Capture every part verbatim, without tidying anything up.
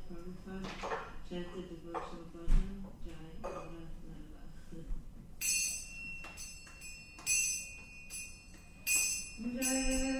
Prabhupada chanted devotional bhajan, Jai Gaura Lala. Jai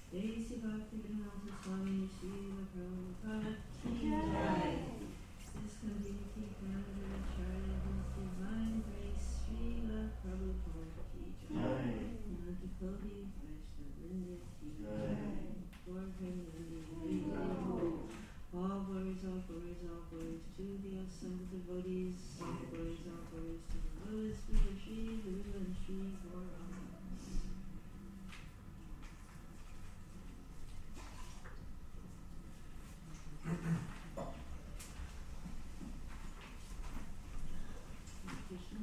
Desi Bhaktivedanta Swami Srila Prabhupada Ki Jai. This community founded and charted His Divine Grace Srila Prabhupada Ki Jai. Nantakoti Vaishnavrinda Ki Jai. Lord Premanandi all glories, all glories, all glories to the assembled devotees, all glories, all glories to the lowest Buddha Shri, Guru and Shri Gauranga. Krishna.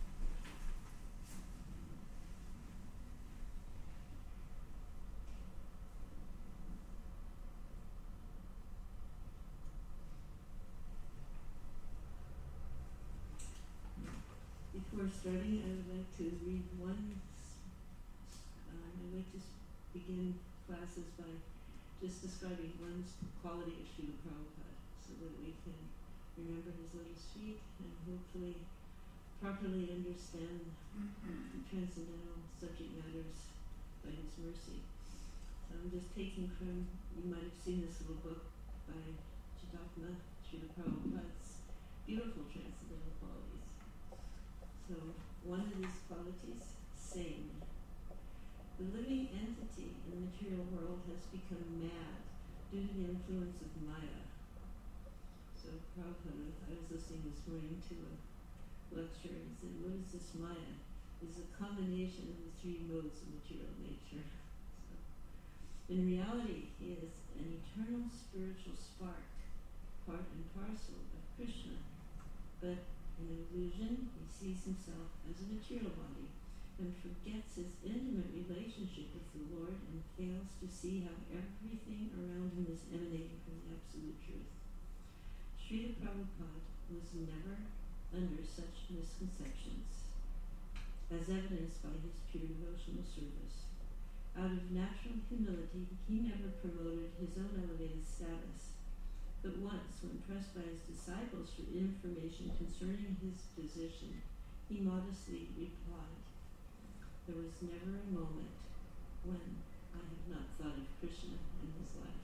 Before starting, I would like to read one, uh, I'd like to begin classes by just describing one quality of Srila Prabhupada so that we can remember his lotus feet and hopefully properly understand the transcendental subject matters by his mercy. So I'm just taking from, you might have seen this little book by Chidatma, Srila Prabhupada's beautiful transcendental qualities. So one of these qualities, sane. The living entity in the material world has become mad due to the influence of Maya. So Prabhupada, I was listening this morning to a lecture and said, what is this Maya? It's a combination of the three modes of material nature. So, in reality, he is an eternal spiritual spark, part and parcel of Krishna, but in illusion, he sees himself as a material body and forgets his intimate relationship with the Lord and fails to see how everything around him is emanating from the absolute truth. Srila Prabhupada was never under such misconceptions, as evidenced by his pure devotional service. Out of natural humility, he never promoted his own elevated status. But once, when pressed by his disciples for information concerning his position, he modestly replied, there was never a moment when I have not thought of Krishna in his life.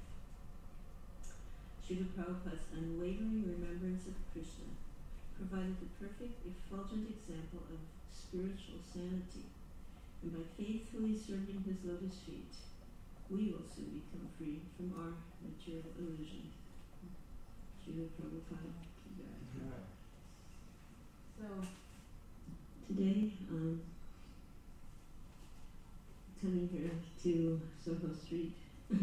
Srila Prabhupada's unwavering remembrance of Krishna provided the perfect, effulgent example of spiritual sanity, and by faithfully serving his lotus feet, we will soon become free from our material illusion. Srila Prabhupada Ki Jai. So today, um, coming here to Soho Street, I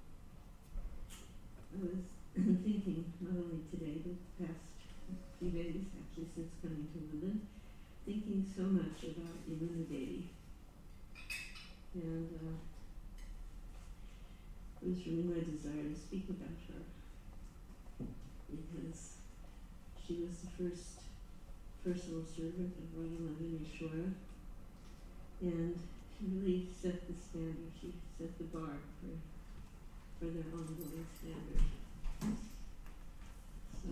was thinking, not only today, but the past few days, actually since coming to London, thinking so much about Yamuna Devi. And uh, it was really my desire to speak about her, because she was the first personal servant of Radharani Ishwara, and she really set the standard, she set the bar for, for their ongoing standard. So,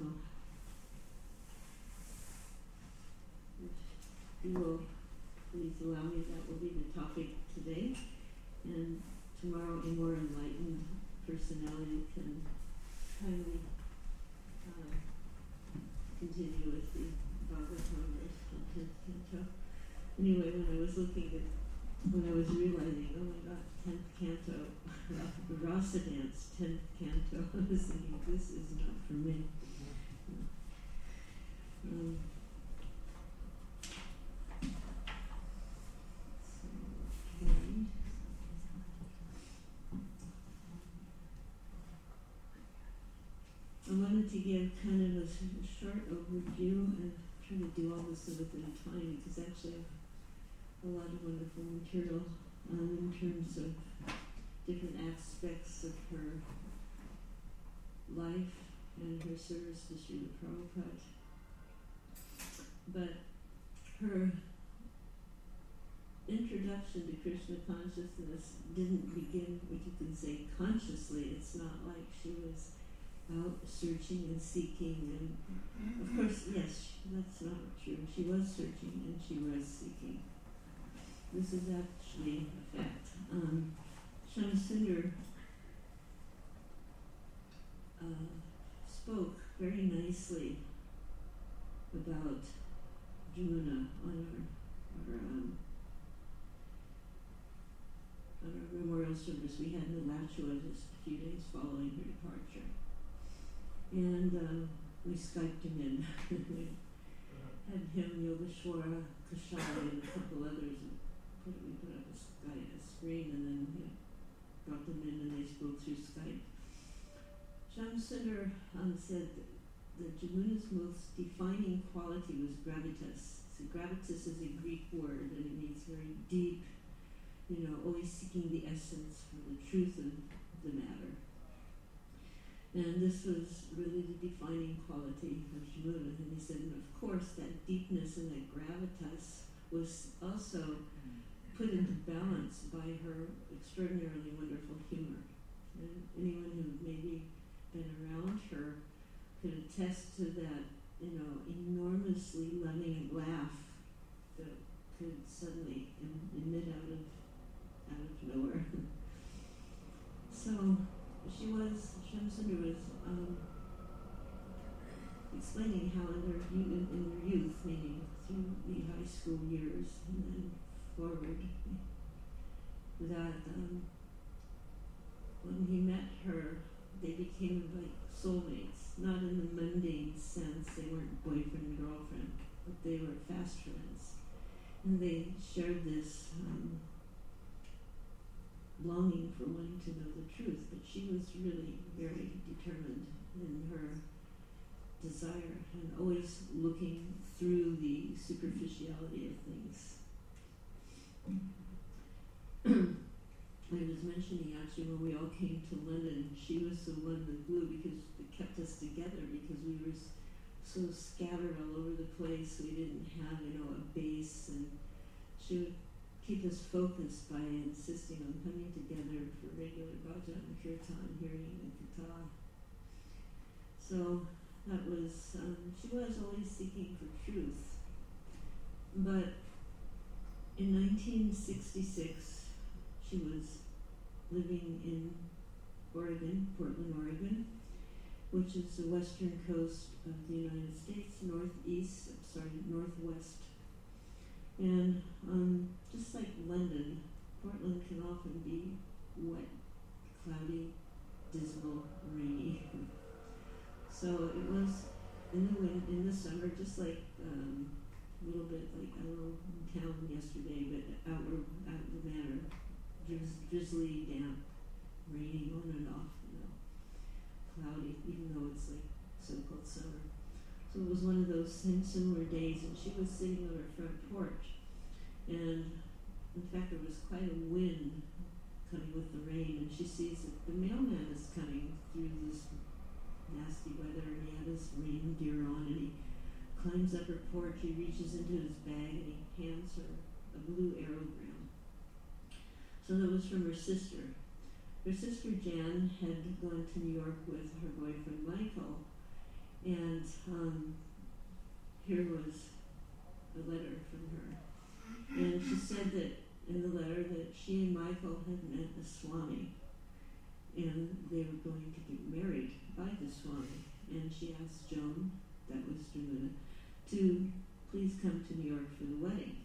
if you will please allow me, that will be the topic today, and tomorrow a more enlightened personality can kindly Uh, continue with the Bhagavatam verse from tenth canto. Anyway, when I was looking at, when I was realizing, oh my God, tenth canto, the Rasa dance, tenth canto, I was thinking, this is not for me. Um, so, okay. I wanted to give kind of a, a short overview and try to do all this within time, because actually I have a lot of wonderful material um, in terms of different aspects of her life and her service to Srila Prabhupada. But her introduction to Krishna consciousness didn't begin, what you can say, consciously. It's not like she was out searching and seeking, and of course, yes, that's not true. She was searching and she was seeking. This is actually a fact. Um, Shamsundar uh, spoke very nicely about Jamuna on our, our um, on our memorial service we had in Alachua just a few days following her departure. And uh, we Skyped him in. We had him, Yogeshwara, Kashai, and a couple others. And put, we put up a, Skype, a screen and then you know, brought them in and they spoke through Skype. Shamsundar um, said that, that Jamuna's most defining quality was gravitas. So gravitas is a Greek word and it means very deep, you know, always seeking the essence or the truth of the matter. And this was really the defining quality of Jamuna. And he said, and of course, that deepness and that gravitas was also put into balance by her extraordinarily wonderful humor. And anyone who maybe been around her could attest to that, you know, enormously loving laugh that could suddenly em- emit out of out of nowhere. So she was, Shamsundar was um, explaining how in her, in, in her youth, meaning through the high school years and then forward, that um, when he met her, they became like soulmates, not in the mundane sense, they weren't boyfriend and girlfriend, but they were fast friends. And they shared this um, longing for wanting to know the truth, but she was really very determined in her desire and always looking through the superficiality of things. I was mentioning actually when we all came to London, she was the one, the glue, because it kept us together because we were so scattered all over the place. We didn't have, you know, a base, and she would keep us focused by insisting on coming together for regular bhajan and kirtan, hearing and katha. So that was, um, she was always seeking for truth. But in nineteen sixty-six, she was living in Oregon, Portland, Oregon, which is the western coast of the United States, northeast, sorry, northwest. And um, just like London, Portland can often be wet, cloudy, dismal, rainy. So it was in the wind, in the summer, just like um, a little bit like, I don't know, in town yesterday, but outward, out of the manor, Drizz, drizzly, damp, raining on and off, you know, cloudy, even though it's like so-called summer. So it was one of those similar days, and she was sitting on her front porch, and in fact there was quite a wind coming with the rain, and she sees that the mailman is coming through this nasty weather, and he had his reindeer on, and he climbs up her porch, he reaches into his bag, and he hands her a blue aerogram. So that was from her sister. Her sister Jan had gone to New York with her boyfriend Michael, and um, here was a letter from her. And she said that in the letter that she and Michael had met a Swami, and they were going to get married by the Swami. And she asked Joan, that was Jamuna, to please come to New York for the wedding.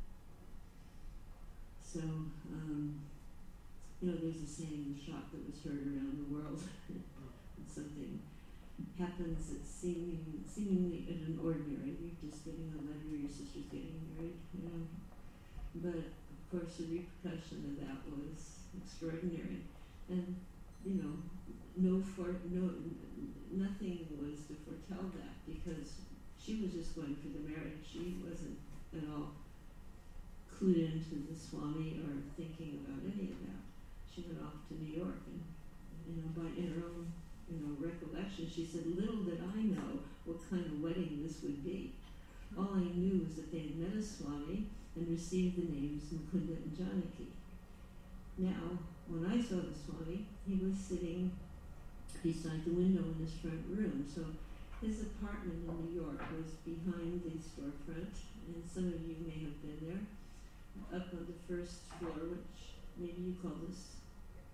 So, um, you know, there's a saying, the shot that was heard around the world. When something happens that's seeming, seemingly ordinary. You're just getting a letter, your sister's getting married, you know. But, of course, the repercussion of that was extraordinary. And, you know, no for, no, nothing was to foretell that, because she was just going for the marriage. She wasn't at all clued into the Swami or thinking about any of that. She went off to New York, and, you know, by in her own, you know, recollection, she said, little did I know what kind of wedding this would be. All I knew was that they had met a Swami and received the names Mukunda and Janaki. Now, when I saw the Swami, he was sitting beside the window in his front room. So his apartment in New York was behind the storefront, and some of you may have been there, up on the first floor, which maybe you call this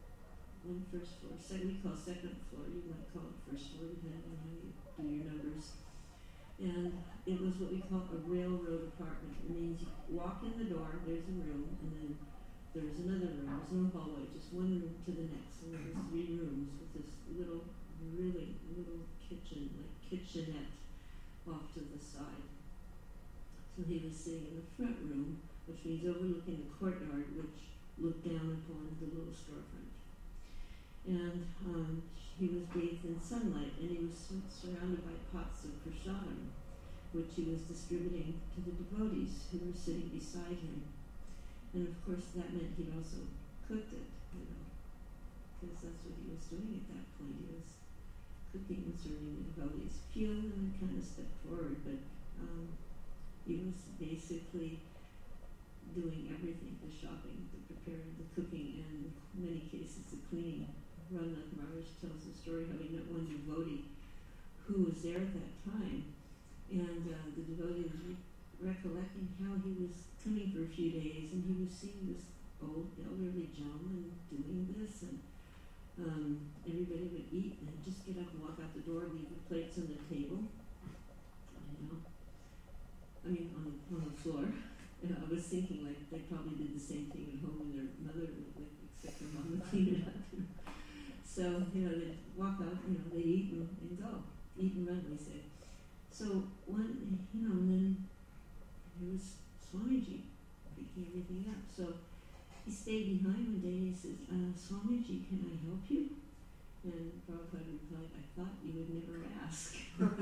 one first floor, second, we call second floor, you might call it first floor, depending on how you do your numbers. And it was what we call a railroad apartment. It means you walk in the door, there's a room, and then there's another room, there's no hallway, just one room to the next. And there was three rooms with this little, really little kitchen, like kitchenette off to the side. So he was sitting in the front room, which means overlooking the courtyard, which looked down upon the little storefront. And um, he was bathed in sunlight, and he was sur- surrounded by pots of prasadam, which he was distributing to the devotees who were sitting beside him. And of course, that meant he'd also cooked it, you know, because that's what he was doing at that point. He was cooking and serving the devotees. Few of them had kind of stepped forward, but um, he was basically doing everything, the shopping, the preparing, the cooking, and in many cases the cleaning. Ramnath Maharaj tells the story how he met one devotee who was there at that time, and uh, the devotee was re- recollecting how he was coming for a few days, and he was seeing this old elderly gentleman doing this, and um, everybody would eat and just get up and walk out the door, leave the plates on the table, you know, I mean on the, on the floor. And I was thinking like they probably did the same thing at home, and their mother would like except their mom would clean it up. So, you know, they'd walk out, you know, they'd eat and, and go. Eat and run, we say. So, one, you know, and then there was Swamiji picking everything up. So, he stayed behind one day and he says, uh, Swamiji, can I help you? And Prabhupada replied, I thought you would never ask.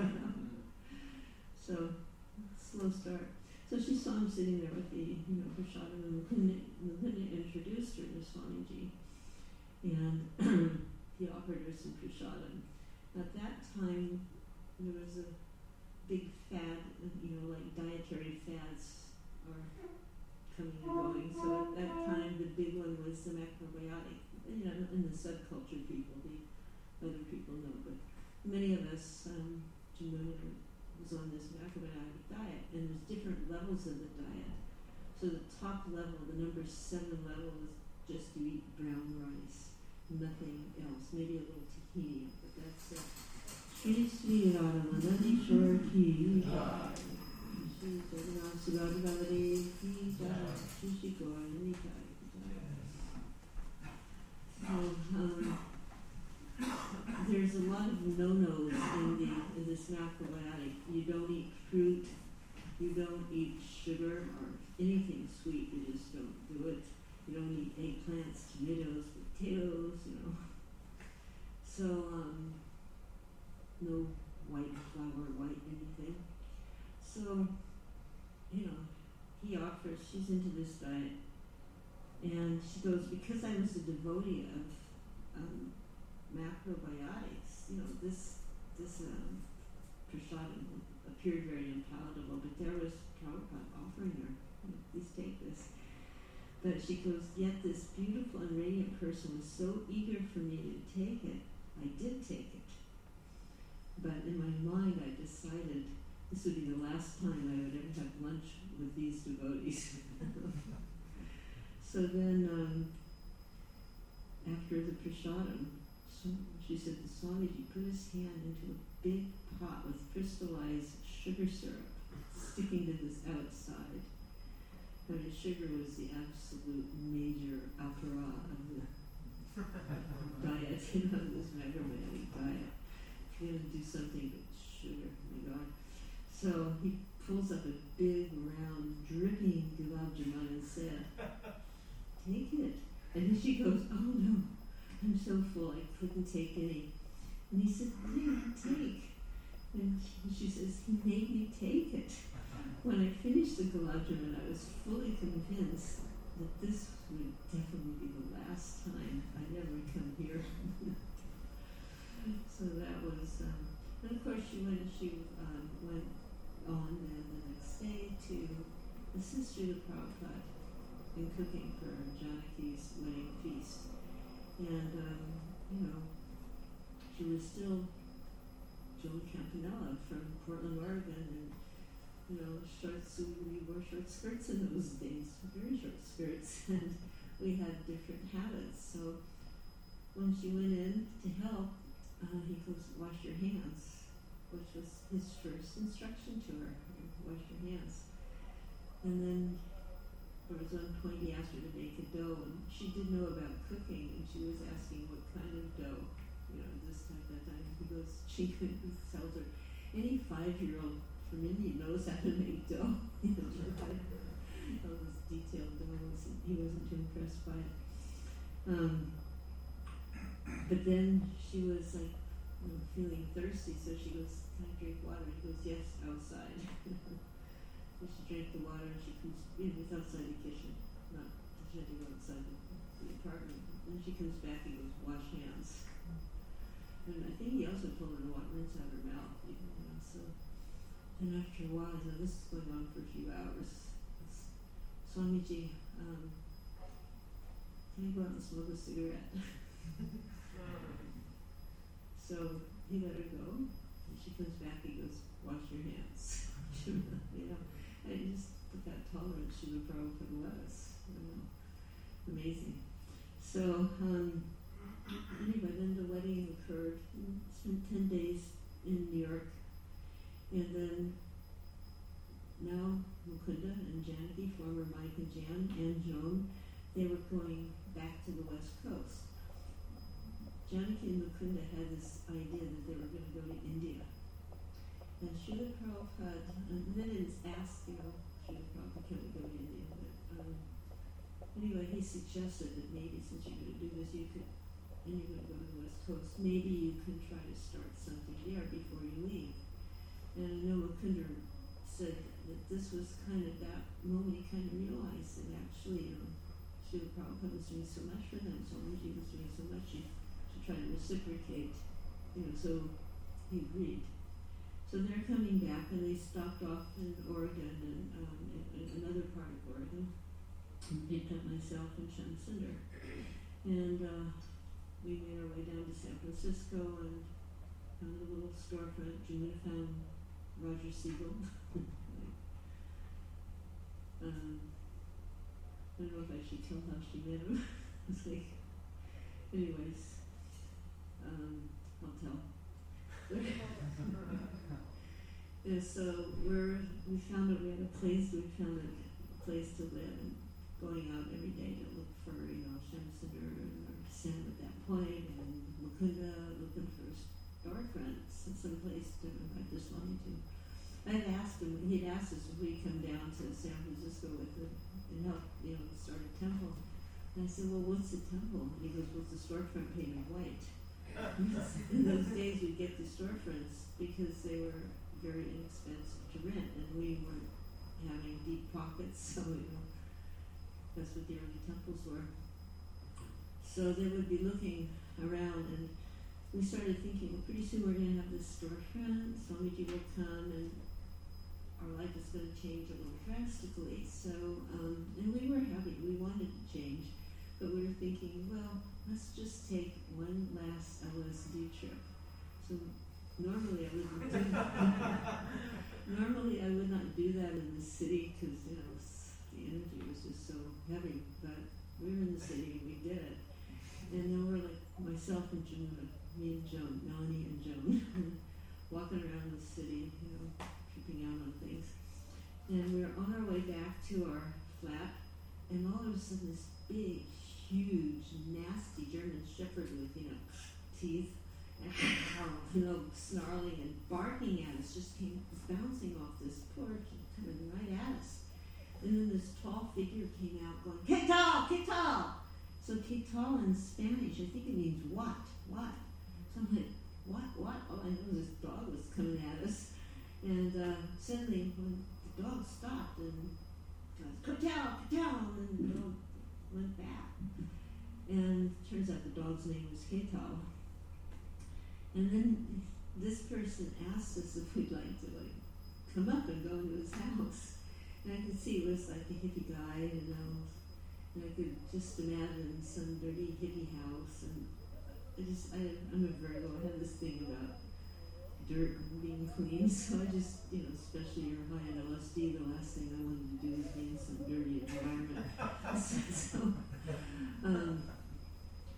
So, slow start. So she saw him sitting there with the, you know, prasadam, and Mukunda, Mukunda introduced her to Swamiji. And he offered her some prasadam. At that time, there was a big fad, you know, like dietary fads are coming and going. So at that time, the big one was the macrobiotic. You know, in the subculture people, the other people know, but many of us, um, Jamuna was on this macrobiotic diet, and there's different levels of the diet. So the top level, the number seven level, is just to eat brown rice. Nothing else, maybe a little tahini, but that's it. Shri Sri Radhamadhanishwar ki jai. Shri Jagannath Sudhadevadi ki jai. Shri Shri Gaurani Nitai ki jai. So, um, there's a lot of no-nos in the in this macrobiotic. You don't eat fruit, you don't eat sugar or anything sweet. You just don't do it. You don't eat eggplants, tomatoes, potatoes, you know. So, um, no white flour, white anything. So, you know, he offers, she's into this diet. And she goes, because I was a devotee of um, macrobiotics, you know, this, this um, prasadam appeared very unpalatable, but there was Prabhupada offering her, you know, please take this. But she goes, yet this beautiful and radiant person was so eager for me to take it, I did take it. But in my mind, I decided this would be the last time I would ever have lunch with these devotees. So then, um, after the prasadam, so she said to Swamiji, put his hand into a big pot with crystallized sugar syrup sticking to this outside. But the sugar was the absolute major apara of the diet, you know, this macrobiotic diet. If you're going to do something with sugar, oh my God. So he pulls up a big, round, dripping gulab jamun and said, take it. And then she goes, oh no, I'm so full, I couldn't take any. And he said, take, take. And she says, he made me take it. When I finished the gulab jamun, I was fully convinced that this would definitely be the last time I'd ever come here. So that was, um, and of course she went, she um, went on then the next day to assist Srila Prabhupada in cooking for Janaki's wedding feast. And, um, you know, she was still Joan Campanella from Portland, Oregon, and you know, shorts, we wore short skirts in those days, very short skirts, and we had different habits. So when she went in to help, uh, he goes, wash your hands, which was his first instruction to her, wash your hands. And then there was one point he asked her to make a dough, and she didn't know about cooking, and she was asking what kind of dough, you know, this time, that time. He goes, she tells her, any five-year-old from India knows how to make dough. You know, all this detailed dough, wasn't, he wasn't too impressed by it. Um, but then she was like, you know, feeling thirsty, so she goes, can I drink water? He goes, yes, outside. So she drank the water, and she comes, it was outside the kitchen, not, she had to go outside the, the apartment. Then she comes back and goes, wash hands. And I think he also told her to wash, rinse out her mouth, you know, so. And after a while, you know, this is going on for a few hours. It's, Swamiji, um, can I go out and smoke a cigarette? So he let her go, and she comes back, he goes, wash your hands. You know, I just look how tolerant Srila Prabhupada was. You know, amazing. So um, anyway, then the wedding occurred. We spent ten days in New York, and then now Mukunda and Janaki, former Mike and Jan and Joan, they were going back to the West Coast. Janaki and Mukunda had this idea that they were going to go to India. And Srila Prabhupada, and then it's asked, you know, Srila Prabhupada, can we go to India? But um, anyway, he suggested that maybe since you're going to do this, you could, and you're going to go to the West Coast, maybe you can try to start something there before you leave. And I know Mukunda said that this was kind of that moment he kind of realized that actually, you know, Srila Prabhupada was doing so much for them, Swamiji was doing so much, he should try to reciprocate, you know, so he agreed. So they're coming back, and they stopped off in Oregon and um, in, in another part of Oregon. And picked up myself and Shamsundar. And uh, we made our way down to San Francisco and found a little storefront. Jamuna found Roger Siegel. um, I don't know if I should tell how she met him. It's like, anyways, um, I'll tell. Yeah, so we're, we found that we had a place, we found a place to live, and going out every day to look for, you know, Shamsundar or Sam at that point, and Mukunda looking for storefronts and some place to invite this money to. I'd asked him, he'd asked us if we'd come down to San Francisco with him and help, you know, start a temple. And I said, well, what's the temple? And he goes, what's the storefront painted white? In those days, we'd get the storefronts because they were very inexpensive to rent, and we weren't having deep pockets, so you know, that's what the early temples were. So they would be looking around, and we started thinking, well, pretty soon we're going to have this storefront, Swamiji will come, and our life is going to change a little drastically. So, um, and we were happy, we wanted to change, but we were thinking, well, let's just take one last L S D trip. So normally I wouldn't do normally I would not do that in the city because, you know, the energy was just so heavy, but we were in the city and we did it. And then we're like, myself and Jamuna, me and Joan, Melanie and Joan, walking around the city, you know, tripping out on things. And we were on our way back to our flat, and all of a sudden this big, huge, nasty German shepherd with, you know, teeth, and, you know, snarling and barking at us, just came bouncing off this porch and coming right at us. And then this tall figure came out going, "Que tal, que tal?" So que tal in Spanish, I think it means what, what. So I'm like, what, what? Oh, I know this dog was coming at us. And uh, suddenly, when the dog stopped and goes, "Que tal, que tal?" and the dog went back. And turns out the dog's name was Ketal. And then this person asked us if we'd like to like come up and go into his house. And I could see it was like a hippie guy, you know, and I could just imagine some dirty hippie house. And I just, I, I'm a Virgo, I have this thing about dirt being clean, so I just, you know, especially you're high on L S D, the last thing I wanted to do was be in some dirty environment. so, so um,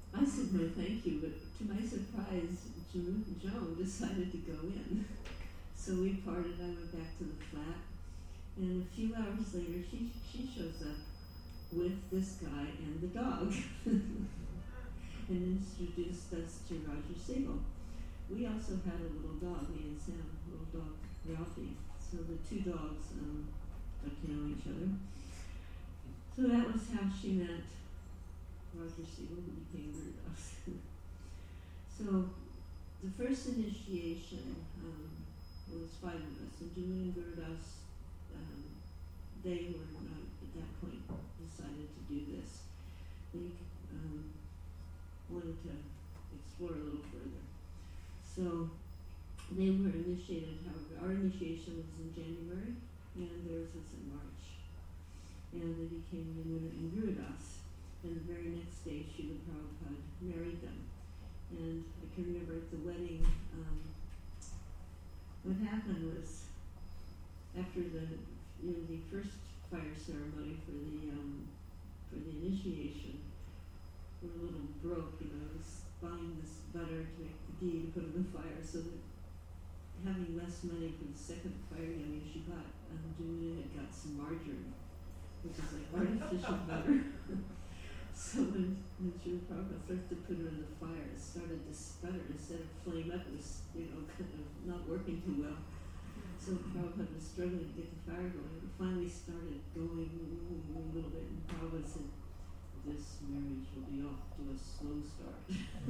I said no thank you, but to my surprise, Jo- Joan decided to go in. So we parted, I went back to the flat, and a few hours later she, she shows up with this guy and the dog and introduced us to Roger Siegel. We also had a little dog, me and Sam, a little dog, Ralphie. So the two dogs um, got to know each other. So that was how she met Roger Siegel, who became Gurdas. So the first initiation um, was five of us, and Jimmy and Gurdas, um, they were not at that point decided to do this. They um, wanted to explore a little further. So they were initiated, however, our initiation was in January, and theirs was in March. And they became Yamuna and Gurdas. And the very next day, Srila Prabhupada married them. And I can remember at the wedding, um, what happened was, after the, you know, the first fire ceremony for the, um, for the initiation, we were a little broke, you know, I was buying this butter to make the ghee to put in the fire, so that having less money for the second fire yummy, she got, um, Julia had got some margarine, which is like artificial butter. So when, when Srila Prabhupada started to put her in the fire, it started to sputter instead of flame up. It was, you know, kind of not working too well. So Prabhupada was struggling to get the fire going. It finally started going a little bit, and Prabhupada said, "This marriage will be off to a slow start."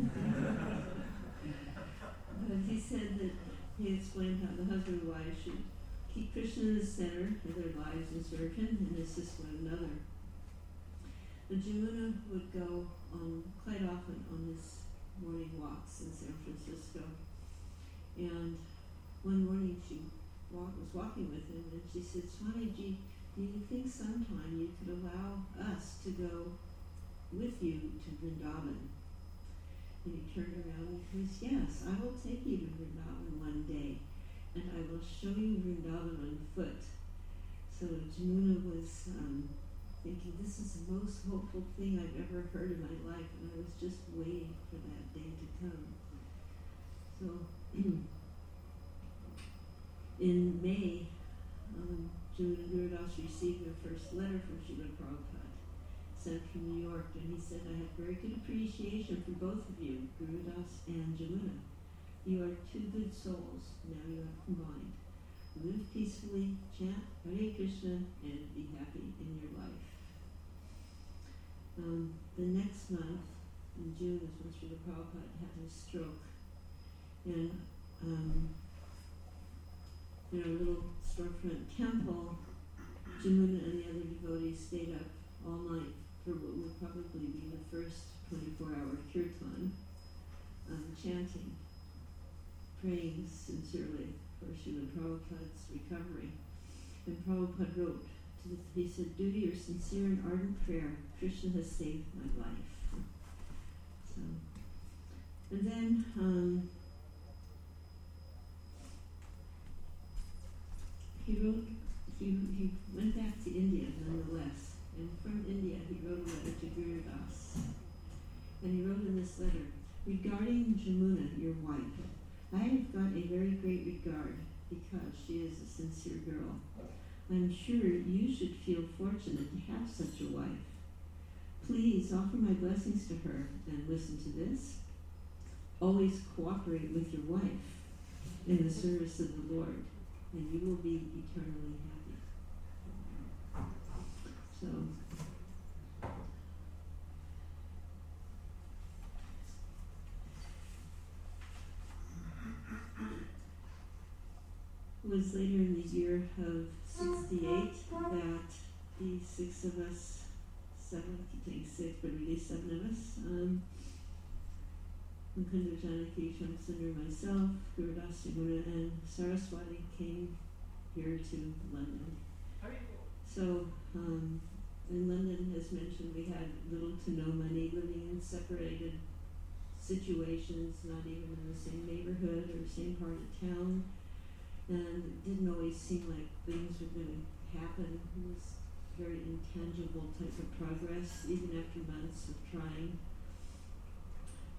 But he said that he explained how the husband and wife should keep Krishna in the center of their lives and serve him and assist one another. The Jamuna would go um, quite often on his morning walks in San Francisco. And one morning she walk, was walking with him, and she said, "Swamiji, do you think sometime you could allow us to go with you to Vrindavan?" And he turned around and he says, "Yes, I will take you to Vrindavan one day, and I will show you Vrindavan on foot." So Jamuna was um, thinking, this is the most hopeful thing I've ever heard in my life, and I was just waiting for that day to come. So in May, um, Jamuna and Gurdas received their first letter from Srila Prabhupada, sent from New York, and he said, "I have very good appreciation for both of you, Gurdas and Jamuna. You are two good souls, now you have combined. Live peacefully, chant Hare Krishna, and be happy in your life." Um, the next month, in June, is when Srila Prabhupada had his stroke. And um, in our little storefront temple, Jamuna and the other devotees stayed up all night for what would probably be the first twenty-four hour kirtan, um, chanting, praying sincerely for Srila Prabhupada's recovery. And Prabhupada wrote, to the, he said, "Due to your sincere and ardent prayer, Krishna has saved my life." So, and then um, he wrote, he, he went back to India nonetheless, and from India he wrote a letter to Gurdas. And he wrote in this letter, "Regarding Jamuna, your wife, I have got a very great regard because she is a sincere girl. I'm sure you should feel fortunate to have such a wife. Please offer my blessings to her, and listen to this. Always cooperate with your wife in the service of the Lord, and you will be eternally happy." So, it was later in the year of sixty-eight that the six of us, seven, I think six, but really seven of us, um, Mukunda Janaki, Shamsundar, myself, Gurdas, Jamuna, and Saraswati came here to London. So, um, in London, as mentioned, we had little to no money, living in separated situations, not even in the same neighborhood or same part of town. And it didn't always seem like things were going to happen. It was very intangible type of progress, even after months of trying.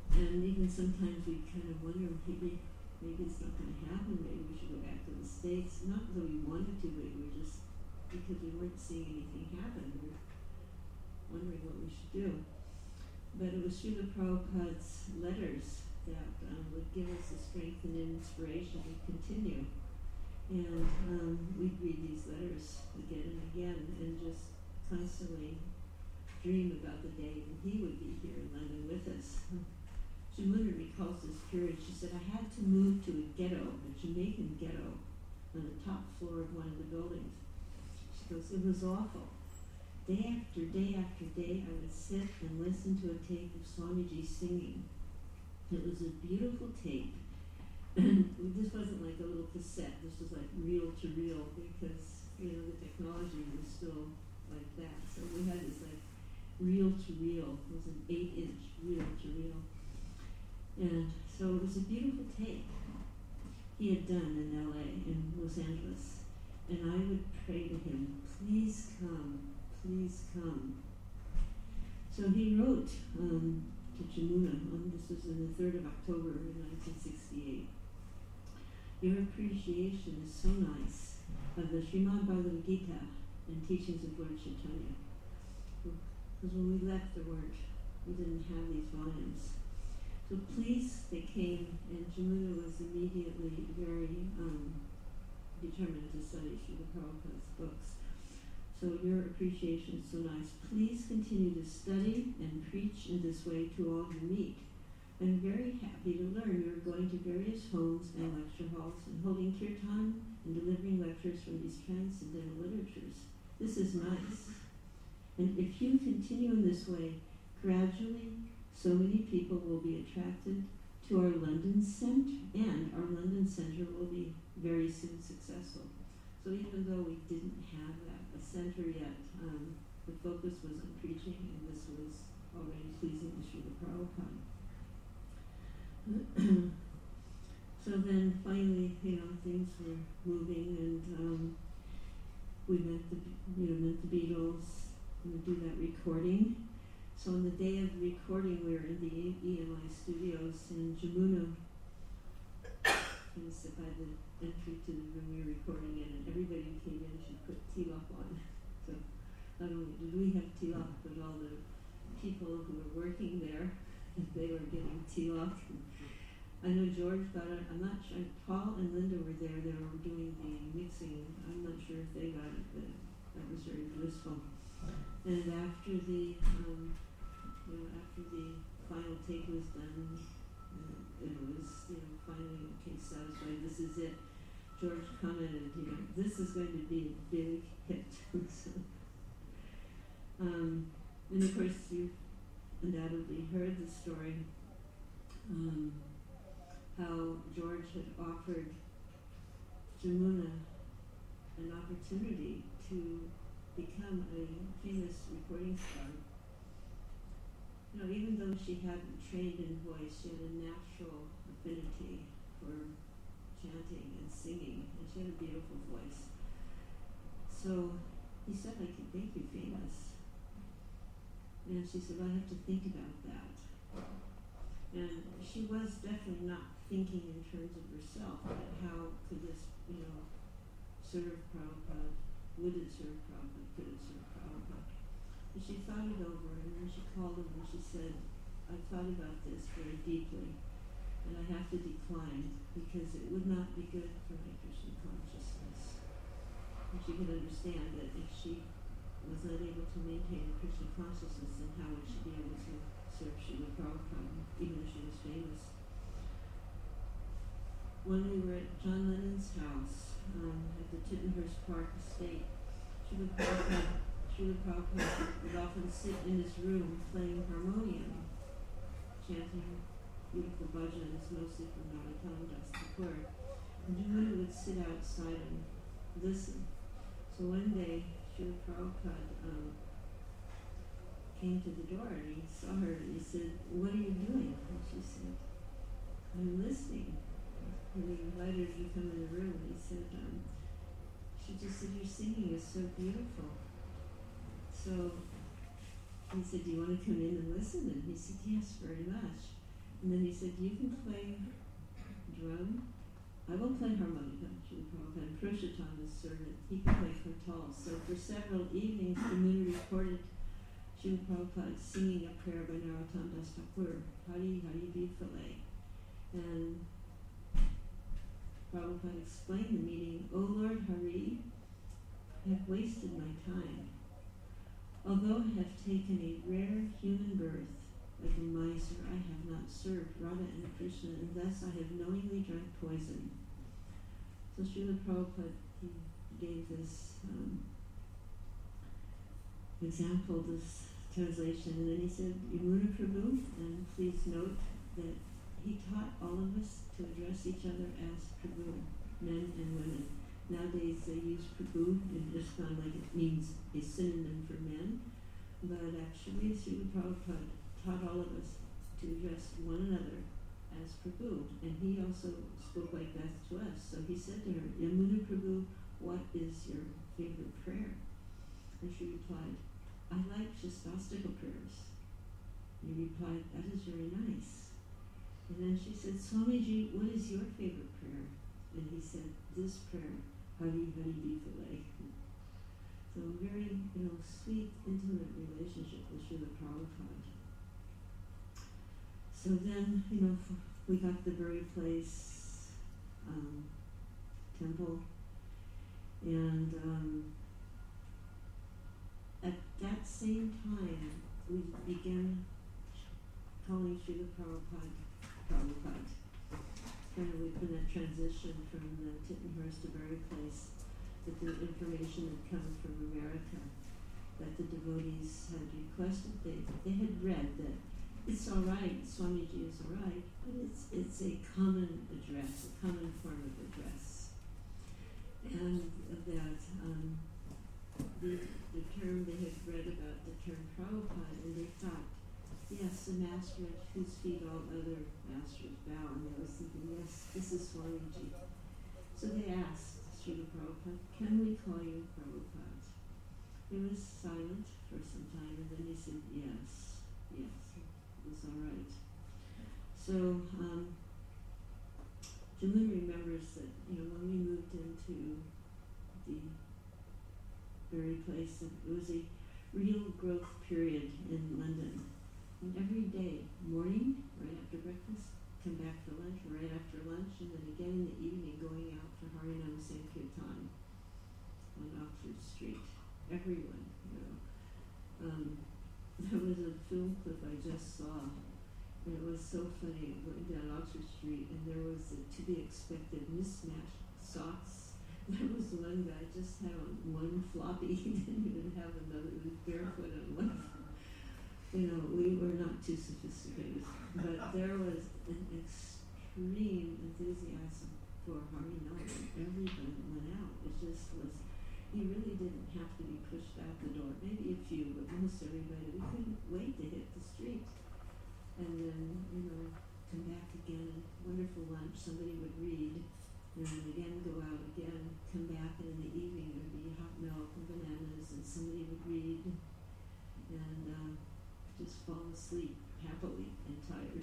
And even sometimes we kind of wonder, maybe, maybe it's not going to happen, maybe we should go back to the States. Not that we wanted to, but we were just, because we weren't seeing anything happen, we were wondering what we should do. But it was Srila Prabhupada's letters that um, would give us the strength and inspiration to continue. And um, we'd read these letters again and again and just constantly dream about the day when he would be here in London with us. Jamuna recalls this period. She said, I had to move to a ghetto, a Jamaican ghetto, on the top floor of one of the buildings. She goes, it was awful. Day after day after day, I would sit and listen to a tape of Swamiji singing. It was a beautiful tape. And this wasn't like a little cassette. This was like reel to reel because, you know, the technology was still like that. So we had this like reel to reel. It was an eight inch reel to reel. And so it was a beautiful tape he had done in L A, in Los Angeles. And I would pray to him, please come, please come. So he wrote um, to Jamuna, um, this was in the third of October in nineteen sixty-eight. Your appreciation is so nice of the Srimad Bhagavad Gita and teachings of Lord Chaitanya. Because when we left, there weren't, we didn't have these volumes. So please, they came, and Jamuna was immediately very um, determined to study Srila Prabhupada's books. So your appreciation is so nice. Please continue to study and preach in this way to all you meet. I'm very happy to learn you're going to various homes and lecture halls and holding kirtan and delivering lectures from these transcendental literatures. This is nice. And if you continue in this way, gradually so many people will be attracted to our London center, and our London center will be very soon successful. So even though we didn't have that, a center yet, um, the focus was on preaching, and this was already pleasing to Srila Prabhupada. So then finally, you know, things were moving, and um, we met the, you know, met the Beatles, and we do that recording. So on the day of the recording, we were in the E M I studios, and Jamuna came to sit by the entry to the room we were recording in, and everybody who came in, she put tilak on. So not only did we have tilak, but all the people who were working there, they were getting tilak. I know George got it. I'm not sure. Paul and Linda were there. They were doing the mixing. I'm not sure if they got it, but that was very blissful. And after the, um, you know, after the final take was done, uh, it was, you know, finally, okay, satisfied. This is it. George commented, you know, this is going to be a big hit. So, um, and of course, you've undoubtedly heard the story. Um, how George had offered Jamuna an opportunity to become a famous recording star. You know, even though she hadn't trained in voice, she had a natural affinity for chanting and singing, and she had a beautiful voice. So he said, I could make you famous. And she said, well, I have to think about that. And she was definitely not thinking in terms of herself, but how could this, you know, serve Prabhupada? Would it serve Prabhupada? Could it serve Prabhupada? And she thought it over, and then she called him and she said, I've thought about this very deeply, and I have to decline because it would not be good for my Krishna consciousness. And she could understand that if she was not able to maintain a Krishna consciousness, then how would she be able to serve Srila Prabhupada, even if she was famous? When we were at John Lennon's house um, at the Tittenhurst Park estate, Srila Prabhupada, Srila Prabhupada would often sit in his room playing harmonium, chanting beautiful bhajans, mostly from Narottam Das Thakur. And Jamuna would sit outside and listen. So one day, Srila Prabhupada um, came to the door and he saw her and he said, what are you doing? And she said, I'm listening. And he invited her to come in the room and he said, um, she just said, your singing is so beautiful. So he said, do you want to come in and listen? And he said, yes, very much. And then he said, you can play drum. I will play harmonica, Srila Prabhupada. And Purushottam, his servant, he could play kartal. So for several evenings, the moon recorded Srila Prabhupada singing a prayer by Narottam Das Thakur, Hari Hari Bifale. And Prabhupada explained the meaning, O Lord Hari, I have wasted my time. Although I have taken a rare human birth, like a miser, I have not served Radha and Krishna, and thus I have knowingly drank poison. So Srila Prabhupada, he gave this um, example, this translation, and then he said, Yamuna Prabhu, and please note that he taught all of us to address each other as Prabhu, men and women. Nowadays they use Prabhu in ISKCON like it means a synonym for men, but actually Srila Prabhupada taught all of us to address one another as Prabhu, and he also spoke like that to us. So he said to her, Yamuna Prabhu, what is your favorite prayer? And she replied, I like Shastastika prayers. He replied, that is very nice. And then she said, Swamiji, what is your favorite prayer? And he said, this prayer, Hari Hari Bifale. So a very, you know, sweet, intimate relationship with Srila Prabhupada. So then, you know, we got the Bury Place um, temple, and um, at that same time, we began calling Srila Prabhupada Prabhupada. Kind of, we've been that transition from the Tittenhurst to Bury Place, that the information had come from America, that the devotees had requested. They, they had read that it's all right, Swamiji is all right, but it's it's a common address, a common form of address. And that um, the, the term, they had read about the term Prabhupada, and they thought, yes, the master at whose feet all other masters bow, and they were thinking, yes, this is Swamiji. So they asked Srila Prabhupada, can we call you Prabhupada? He was silent for some time, and then he said, yes, yes. Was all right. So um, Jalen remembers that, you know, when we moved into the Bury Place, it was a real growth period in London. And every day, morning, right after breakfast, come back for lunch, right after lunch, and then again in the evening going out for Harinam Sankirtan on Oxford Street. Everyone, you know. Um, There was a film clip I just saw, and it was so funny, going down Oxford Street, and there was a to-be-expected mismatched socks. There was one guy just had on one floppy, he didn't even have another, he was barefoot on one. You know, we were not too sophisticated, but there was an extreme enthusiasm for Harinam. Everybody went out. It just was. He really didn't have to be pushed out the door. Maybe a few, but most everybody. We couldn't wait to hit the street. And then, you know, come back again, wonderful lunch, somebody would read, and then again go out again, come back, and in the evening there would be hot milk and bananas, and somebody would read, and uh, just fall asleep happily and tired.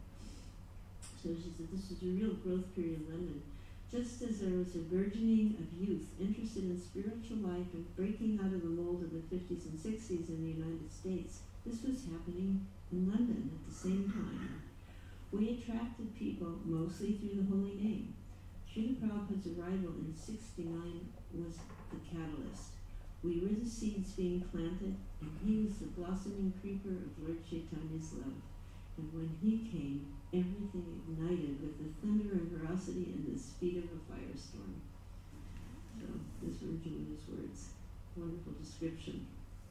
So she said this was a real growth period in London. Just as there was a burgeoning of youth interested in spiritual life and breaking out of the mold of the fifties and sixties in the United States, this was happening in London at the same time. We attracted people mostly through the holy name. Srila Prabhupada's arrival in sixty-nine was the catalyst. We were the seeds being planted, and he was the blossoming creeper of Lord Chaitanya's love. And when he came, everything ignited with the thunder and ferocity and the speed of a firestorm. So, these were Julia's words. Wonderful description.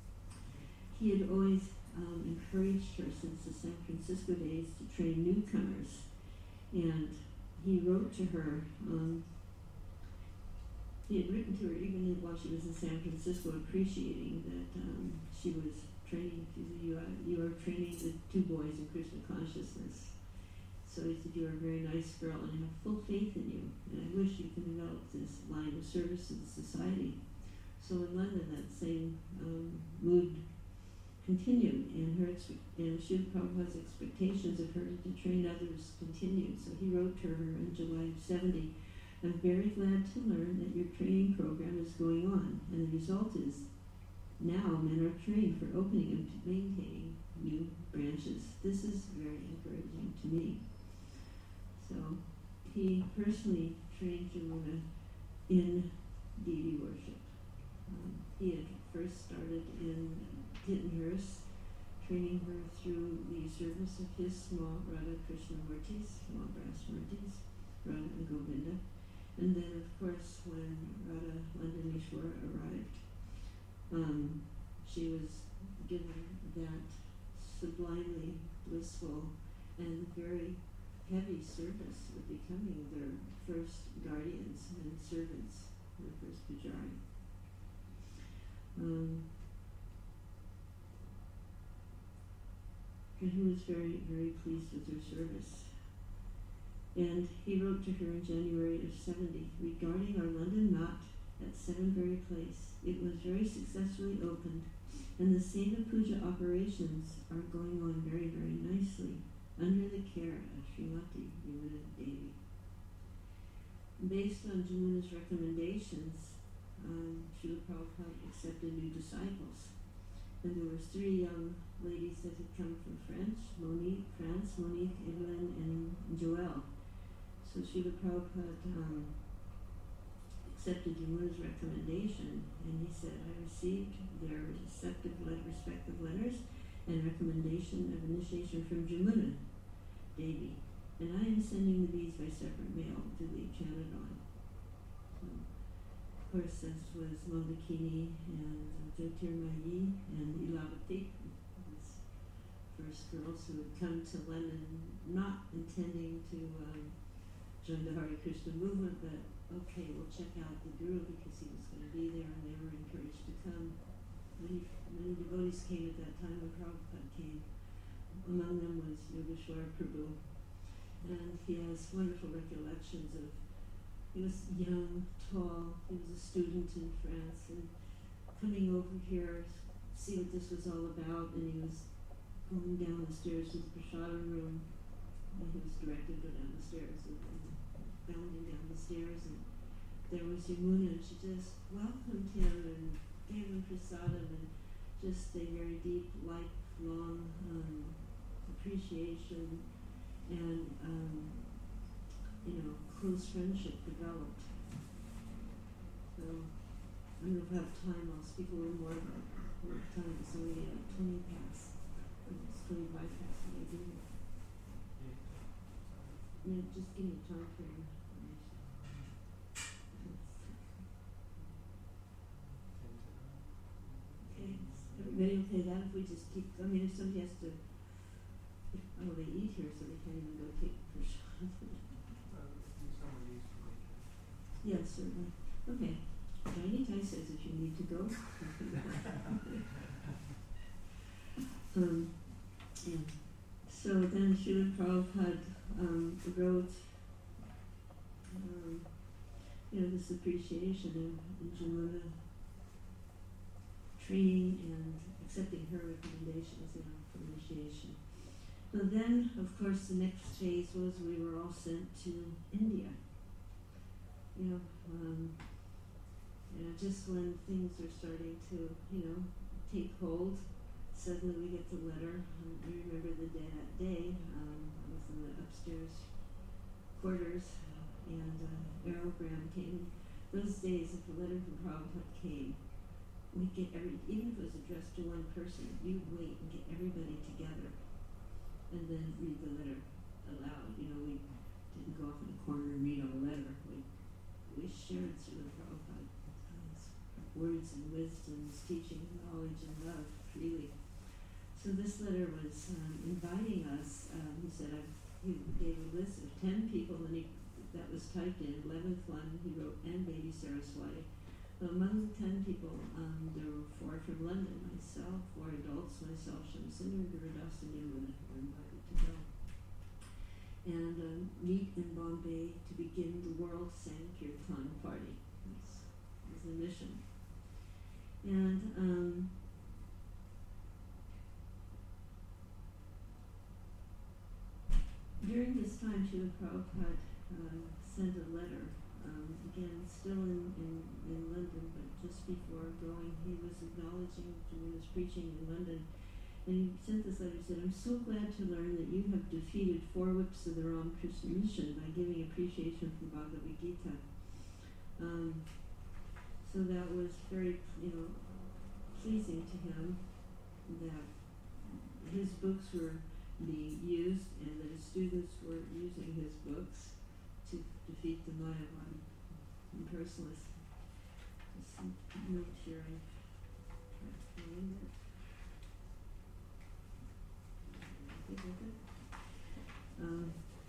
He had always um, encouraged her since the San Francisco days to train newcomers. And he wrote to her, um, he had written to her even while she was in San Francisco, appreciating that um, she was training, she said, you are, you are training the two boys in Krishna consciousness. So he said, you are a very nice girl, and I have full faith in you, and I wish you can develop this line of service to the society. So in London, that same um, mood continued, and her expe- and Srila Prabhupada's expectations of her to train others continued. So he wrote to her in July of seventy, "I'm very glad to learn that your training program is going on, and the result is now men are trained for opening and maintaining new branches. This is very encouraging to me." So he personally trained Jamuna in deity worship. Um, he had first started in Tittenhurst, training her through the service of his small Radha Krishna Murtis, small brass Murtis, Radha and Govinda. And then, of course, when Radha Landaneshwara arrived, um, she was given that sublimely blissful and very heavy service of becoming their first guardians and servants, their first pujari. Um, and he was very, very pleased with her service. And he wrote to her in January of seventy, regarding our London knot at Sevenbury Place, it was very successfully opened, and the Seva Puja operations are going on very, very nicely, under the care of Srimati Yamuna Devi. Based on Jamuna's recommendations, um, Srila Prabhupada accepted new disciples. And there were three young ladies that had come from France, Monique, France, Monique, Evelyn, and Joelle. So Srila Prabhupada um, accepted Jamuna's recommendation, and he said, I received their respective, respective letters and recommendation of initiation from Jamuna Devi, and I am sending the beads by separate mail to be chanted on. So, of course, this was Mandakini and Jyotirmayi and Ilavati, these first girls who had come to London not intending to um, join the Hare Krishna movement, but okay, we'll check out the Guru because he was going to be there, and they were encouraged to come. Many, many devotees came at that time when Prabhupada came. Among them was Yogeshwara Prabhu, and he has wonderful recollections of, he was young, tall, he was a student in France, and coming over here, see what this was all about, and he was going down the stairs to the prasadam room, and he was directed to go down the stairs, and, and bounding down the stairs, and there was Yamuna, and she just welcomed him and gave him prasadam, and just a very deep, lifelong um, appreciation and um, you know, close friendship developed. So I don't know if I have time, I'll speak a little more about what time. It's only uh, twenty past. It's twenty-five past what I do. Yeah, just give me a time frame. Okay, everybody okay that if we just keep, I mean, if somebody has to, if, oh, they eat here, so they can't even go take the first shot. Yes, certainly. Okay. Johnny Ty says if you need to go. um, yeah. So then Srila Prabhupada um, wrote, um, you know, this appreciation of, of Jamuna training and accepting her recommendations, you know, for initiation. So then, of course, the next phase was we were all sent to India. You know, um, you know, just when things are starting to, you know, take hold, suddenly we get the letter. Um, I remember the day that day. Um, I was in the upstairs quarters, and uh, aerogram came. Those days, if a letter from Prabhupada came, we'd get every, even if it was addressed to one person, you'd wait and get everybody together, and then read the letter aloud. You know, we didn't go off in a corner and read our letter. We we shared through the Prabhupada words and wisdoms, teaching, knowledge, and love freely. So this letter was um, inviting us. Um, he said, I, he gave a list of ten people, and he, that was typed in. eleventh one, he wrote, and Baby Saraswati. But among the ten people, um, there were four from London, myself, four adults, myself, Shamsundar, Gurudas, and Yamuna were invited to go. And um, meet in Bombay to begin the World Sankirtan Party. This was the mission. And um, during this time, Srila Prabhupada uh, sent a letter, um, again, still in, in, in London, but just before going, he was acknowledging when he was preaching in London, and he sent this letter. He said, "I'm so glad to learn that you have defeated four whips of the Ramakrishna mission by giving appreciation for Bhagavad Gita." Um, so that was very, you know, pleasing to him that his books were being used and that his students were using his books to defeat the Mayavadi impersonalists. There's some note here I tried to find it. Good with it. Um,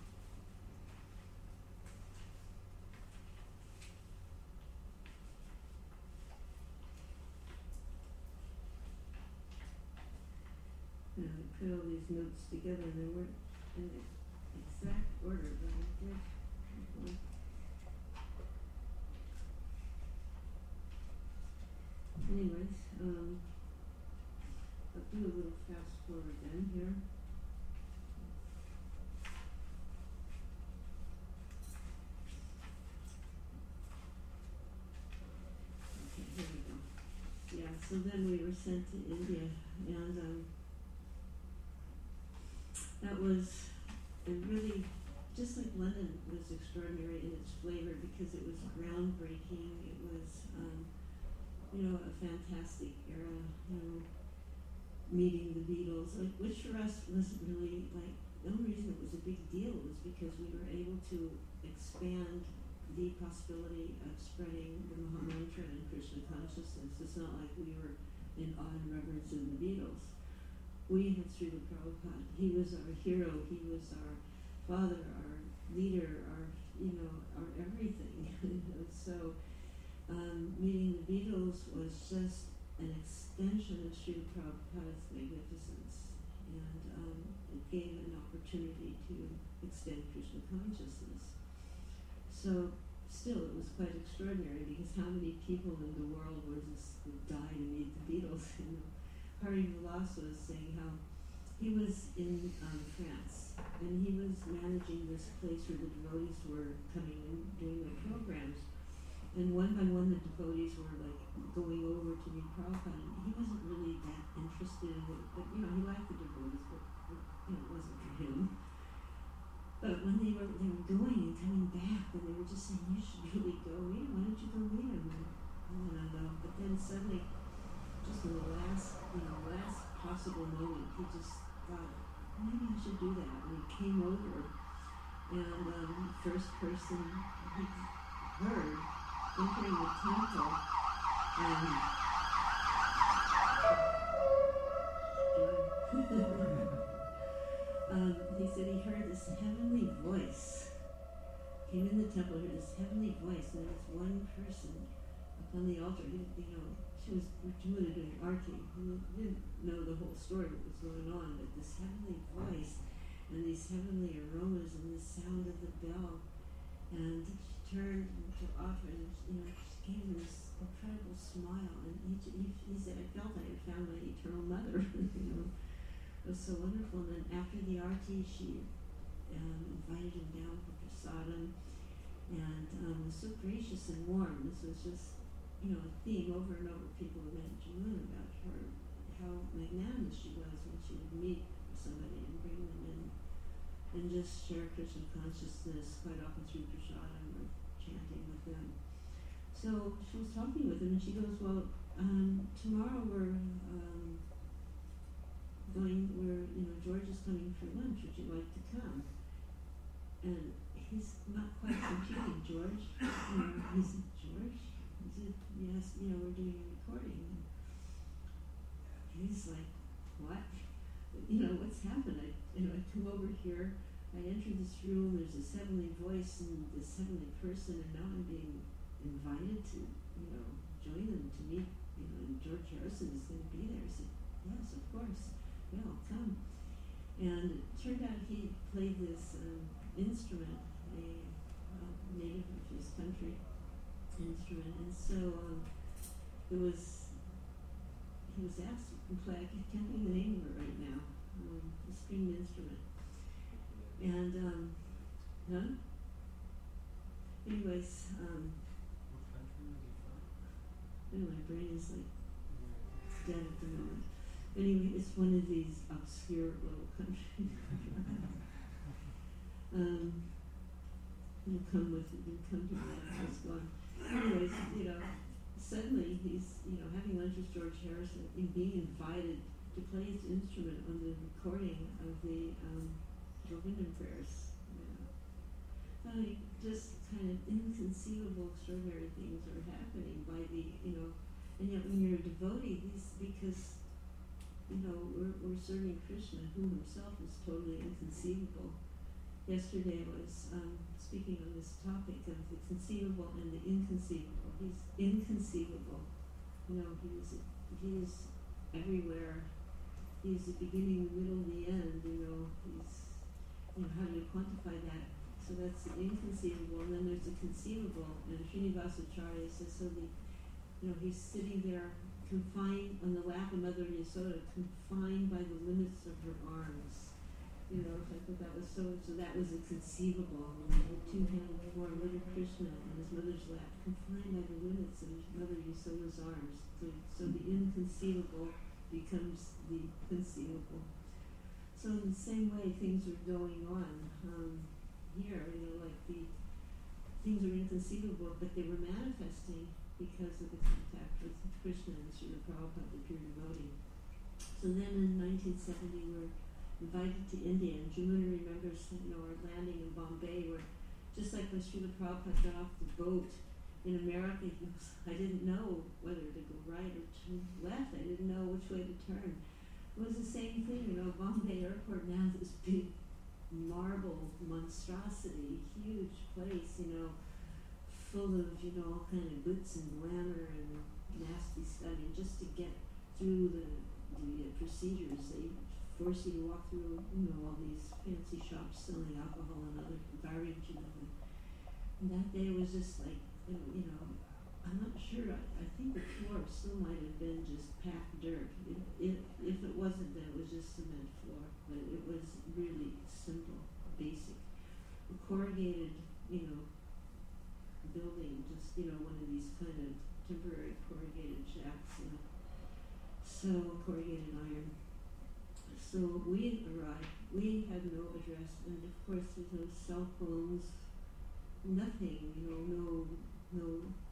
you know, I put all these notes together and they weren't in the exact order, but I did. Hopefully. Anyways, um, I'll do a little fast forward then here. Okay, here we go. Yeah, so then we were sent to India, and um, that was a really, just like London was extraordinary in its flavor because it was groundbreaking. It was, um, you know, a fantastic era. You know, meeting the Beatles, like, which for us wasn't really like, the only reason it was a big deal was because we were able to expand the possibility of spreading the Mahamantra and Krishna consciousness. It's not like we were in awe and reverence of the Beatles. We had Srila Prabhupada. He was our hero. He was our father, our leader, our, you know, our everything. So um, meeting the Beatles was just an extension of Srila Prabhupada's magnificence. And um, it gave an opportunity to extend Krishna consciousness. So still, it was quite extraordinary because how many people in the world would just die to meet the Beatles, you know? Hari Vilas was saying how he was in um, France and he was managing this place where the devotees were coming and doing their programs. And one by one the devotees were like going over to meet Prabhupada, and he wasn't really that interested in it, but you know, he liked the devotees, but you know, it wasn't for him. But when they were they were going and coming back, and they were just saying, "You should really go, you know, why don't you go meet him?" And, and uh, but then suddenly, just in the last, you know, last possible moment, he just thought, maybe I should do that. And he came over, and um, first person he heard entering the temple, um, um, he said he heard this heavenly voice. Came in the temple, heard this heavenly voice, and there was one person up on the altar. He, you know, she was Jamuna doing arti. He didn't know the whole story, what was going on, but this heavenly voice and these heavenly aromas and the sound of the bell. And she turned to offer, and you know, she gave him this incredible smile. And he, he, he said, "I felt I had found my eternal mother." You know, it was so wonderful. And then after the arti, she um, invited him down for prasadam, and um, was so gracious and warm. This was just, you know, a theme over and over. People met Jamuna about her, how magnanimous she was when she would meet somebody and bring them in and just share Krishna consciousness, quite often through prasadam or chanting with them. So she was talking with him, and she goes, "Well, um, tomorrow we're um, going, we're, you know, George is coming for lunch. Would you like to come?" And he's not quite computing, George. You know, he said, "George?" He said, "Yes, you know, we're doing a recording." And he's like, "What? You know, what's happened? I, you know, I come over here, I enter this room, there's this heavenly voice and this heavenly person, and now I'm being invited to, you know, join them to meet, you know, and George Harrison is going to be there." I said, "Yes, of course. Yeah, I'll come." And it turned out he played this um, instrument, a uh, native of his country instrument, and so um, it was, he was asked to play, I can't think of the name of it right now, um, a stringed instrument. And, um, huh? Anyways, um, What country was he from? I know my brain is like dead at the moment. Anyway, it's one of these obscure little countries. um, it'll come with it, it'll come to me as it's gone. Anyways, you know, suddenly he's, you know, having lunch with George Harrison and being invited to play his instrument on the recording of the um, Govindan prayers. You know. I mean, just kind of inconceivable, extraordinary things are happening by the, you know, and yet when you're a devotee, these, because, you know, we're, we're serving Krishna, who himself is totally inconceivable. Yesterday I was um, speaking on this topic of the conceivable and the inconceivable. He's inconceivable. You know, he is, he is everywhere. He's the beginning, the middle, the end. You know, he's, you know, how do you quantify that? So that's the inconceivable, and then there's the conceivable. And Srinivasacharya says, so the, you know, he's sitting there confined on the lap of Mother Yasoda, confined by the limits of her arms. You know, so I thought that was so, so that was a conceivable. The two-handed form, little Krishna on his mother's lap, confined by the limits of his Mother Yasoda's arms. So, so the inconceivable becomes the conceivable. So in the same way, things are going on um, here. You know, like the things are inconceivable, but they were manifesting because of the contact with Krishna and Srila Prabhupada, the pure devotee. So then in nineteen seventy, we're invited to India, and Jumuna remembers, you know, our landing in Bombay, where just like when Srila Prabhupada got off the boat in America, he goes, I didn't know whether to go right or to left. I didn't know which way to turn. It was the same thing, you know, Bombay Airport now, this big marble monstrosity, huge place, you know, full of, you know, all kind of glitz and glamour and nasty stuff. And just to get through the, the uh, procedures, they force you to walk through, you know, all these fancy shops selling alcohol and other garbage, you know. And that day was just like, you know, I'm not sure, I, I think the floor still might have been just packed dirt. It, it, if it wasn't, then it was just cement floor, but it was really simple, basic. A corrugated, you know, building, just, you know, one of these kind of temporary corrugated shacks, you know. So, corrugated iron. So we arrived, we had no address, and of course there's no cell phones, nothing, you know, no, no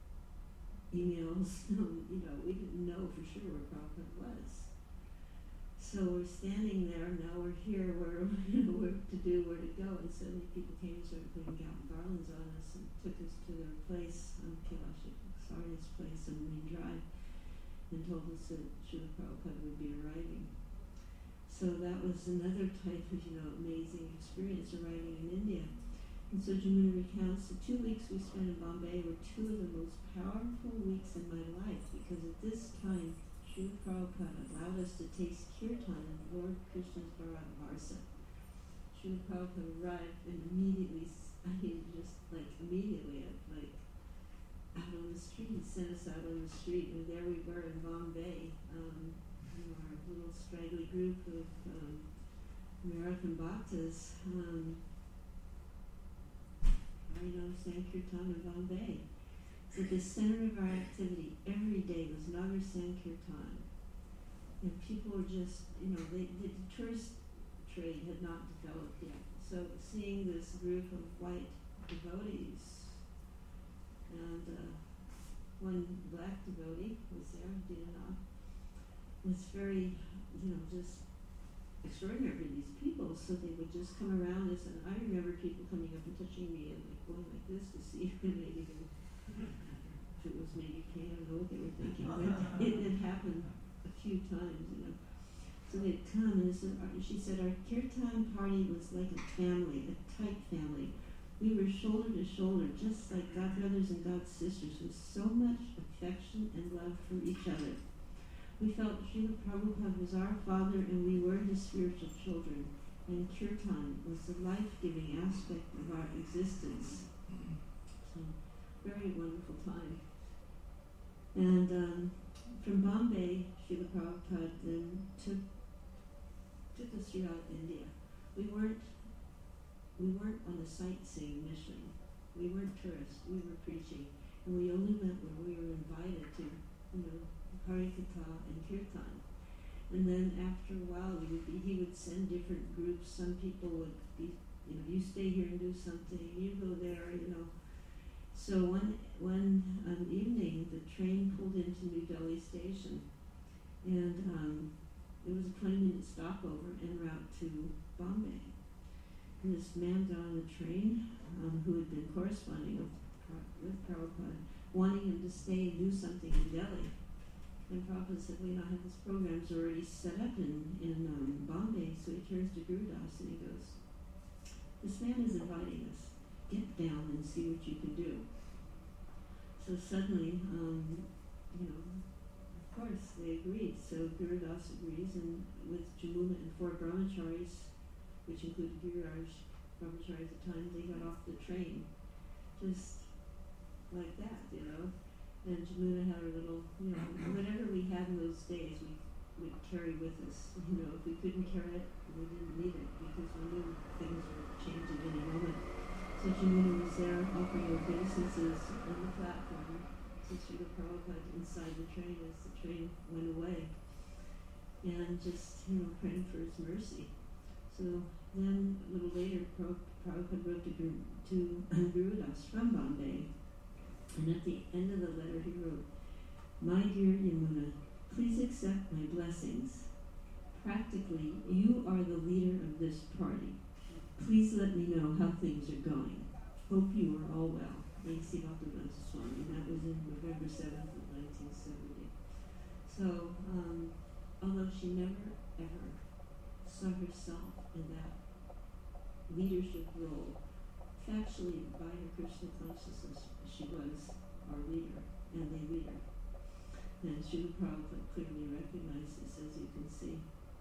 emails, no, you know, we didn't know for sure where Prabhupada was. So we're standing there, now we're here, we're, you know, where to do, where to go, and suddenly people came and started putting gar- garlands on us and took us to their place, um, Kailash Sarna's place on Marine Drive, and told us that Srila Prabhupada would be arriving. So that was another type of, you know, amazing experience arriving in India. And so Jamuna recounts the two weeks we spent in Bombay were two of the most powerful weeks in my life, because at this time, Srila Prabhupada allowed us to taste kirtan in Lord Krishna's Bharat Varsa. Srila Prabhupada arrived and immediately, I mean, just like immediately, like out on the street, sent us out on the street, and there we were in Bombay. Um, You know, our little straggly group of um, American Bhaktas, um, Harinam Sankirtan in Bombay. So the center of our activity every day was Nagar Sankirtan. And people were just, you know, they, the tourist trade had not developed yet. So seeing this group of white devotees, and uh, one black devotee was there, Dinanath, was very, you know, just extraordinary, these people. So they would just come around us, and I remember people coming up and touching me and like going like this to see if maybe they, if it was maybe okay, I don't know what they were thinking, but it had happened a few times, you know. So they'd come, and so she said our kirtan party was like a family, a tight family. We were shoulder to shoulder, just like God brothers and God sisters, with so much affection and love for each other. We felt Srila Prabhupada was our father, and we were his spiritual children, and kirtan was the life-giving aspect of our existence. So, very wonderful time. And um, from Bombay, Srila Prabhupada then took, took us throughout India. We weren't we weren't on a sightseeing mission. We weren't tourists. We were preaching, and we only went where we were invited to, you know, Harikatha and Kirtan. And then after a while, we would be, he would send different groups. Some people would be, you know, you stay here and do something. You go there, you know. So one one um, evening, the train pulled into New Delhi station, and um, it was a twenty-minute stopover en route to Bombay. And this man got on the train, um, who had been corresponding with, with Prabhupada, wanting him to stay and do something in Delhi. And Prabhupada said, well, you know, I have this program's already set up in, in um, Bombay. So he turns to Gurudas and he goes, this man is inviting us. Get down and see what you can do. So suddenly, um, you know, of course, they agreed. So Gurudas agrees, and with Jamuna and four brahmacharis, which included Giriraj brahmachari at the time, they got off the train, just like that, you know. And Jamuna had her little, you know, whatever we had in those days, we would carry with us. You know, if we couldn't carry it, we didn't need it, because we knew things would change at any moment. So Jamuna was there offering obeisances on the platform to Srila Prabhupada inside the train as the train went away, and just, you know, praying for his mercy. So then, a little later, Prabhupada wrote to, Guru, to Gurudas from Bombay, and at the end of the letter he wrote, my dear Yamuna, please accept my blessings. Practically, you are the leader of this party. Please let me know how things are going. Hope you are all well. A C Bhaktivedanta Swami, and that was in November seventh of nineteen seventy. So, um, although she never, ever saw herself in that leadership role, factually, by her Krishna consciousness, she was our leader and the leader. And Srila Prabhupada clearly recognized this, as you can see.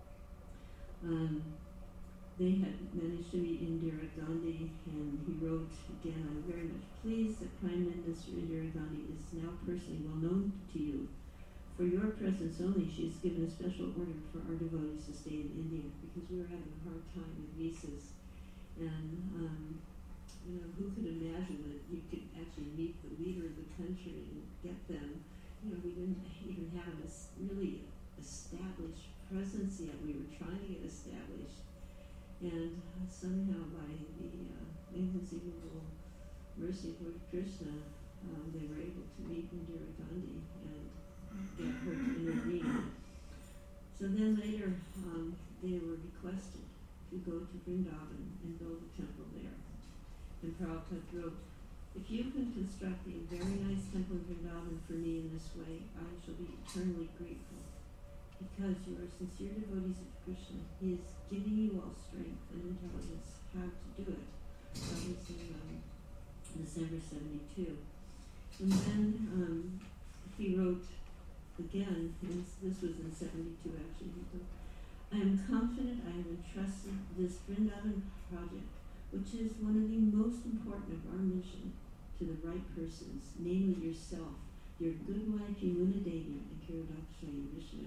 Um, they had managed to meet Indira Gandhi, and he wrote, again, I'm very much pleased that Prime Minister Indira Gandhi is now personally well known to you. For your presence only, she has given a special order for our devotees to stay in India, because we were having a hard time with visas. And, um, you know, who could imagine that you could actually meet the leader of the country and get them? You know, we didn't even have a really established presence yet. We were trying to get established. And somehow, by the uh, inconceivable mercy of Lord Krishna, um, they were able to meet Indira Gandhi and get her to intervene. So then later, um, they were requested to go to Vrindavan and build a temple there. And Prabhupada wrote, if you can construct a very nice temple in Vrindavan for me in this way, I shall be eternally grateful. Because you are sincere devotees of Krishna, he is giving you all strength and intelligence how to do it. That was in um, December seventy-two. And then um, he wrote again, and this was in seventy-two actually, he wrote, I am confident I have entrusted this Vrindavan project, which is one of the most important of our mission, to the right persons, namely yourself, your good wife Yamuna Devi, and Kiradakshaya Vishnu.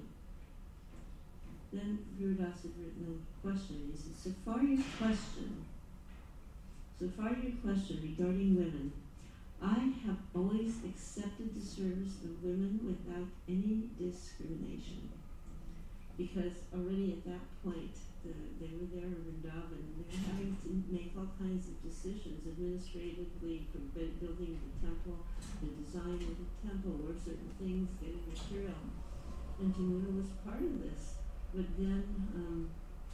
Then Gurudas had written a question. He said, so far your question, so far your question regarding women, I have always accepted the service of women without any discrimination. Because already at that point, the, they were there in Vrindavan, and they were having to make all kinds of decisions administratively for building the temple, the design of the temple, or certain things, getting material. And Jamuna was part of this. But then um,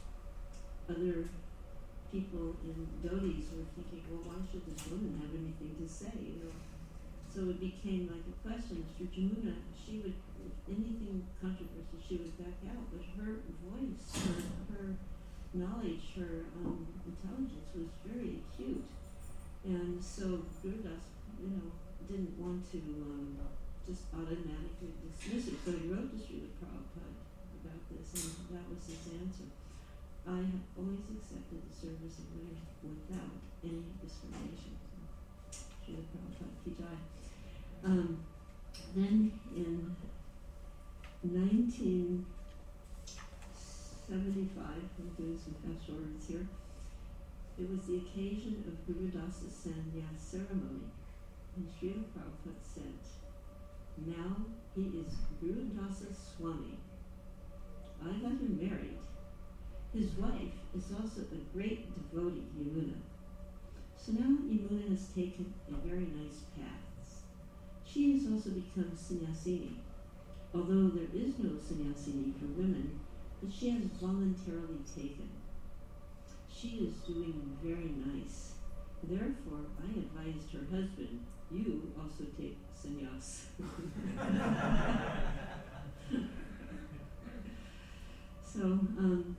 other people in Dodis were thinking, well, why should this woman have anything to say, you know? So it became like a question. For Jamuna, she would, if anything controversial, she would back out. But her voice, her, her knowledge, her um, intelligence was very acute. And so Gurudas, you know, didn't want to um, just automatically dismiss it. So he wrote to Srila Prabhupada about this, and that was his answer. I have always accepted the service of women without any discrimination. So, Srila Prabhupada Ki Jai. Um, then in nineteen seventy-five, I'm doing some fast forwards here, It was the occasion of Guru Dasa's sannyas ceremony, and Srila Prabhupada said, now he is Guru Dasa's Swami. I got him married. His wife is also a great devotee, Yamuna. So now Yamuna has taken a very nice path. She has also become sannyasini, although there is no sannyasini for women, but she has voluntarily taken. She is doing very nice. Therefore, I advised her husband, you also take sannyas. So, um,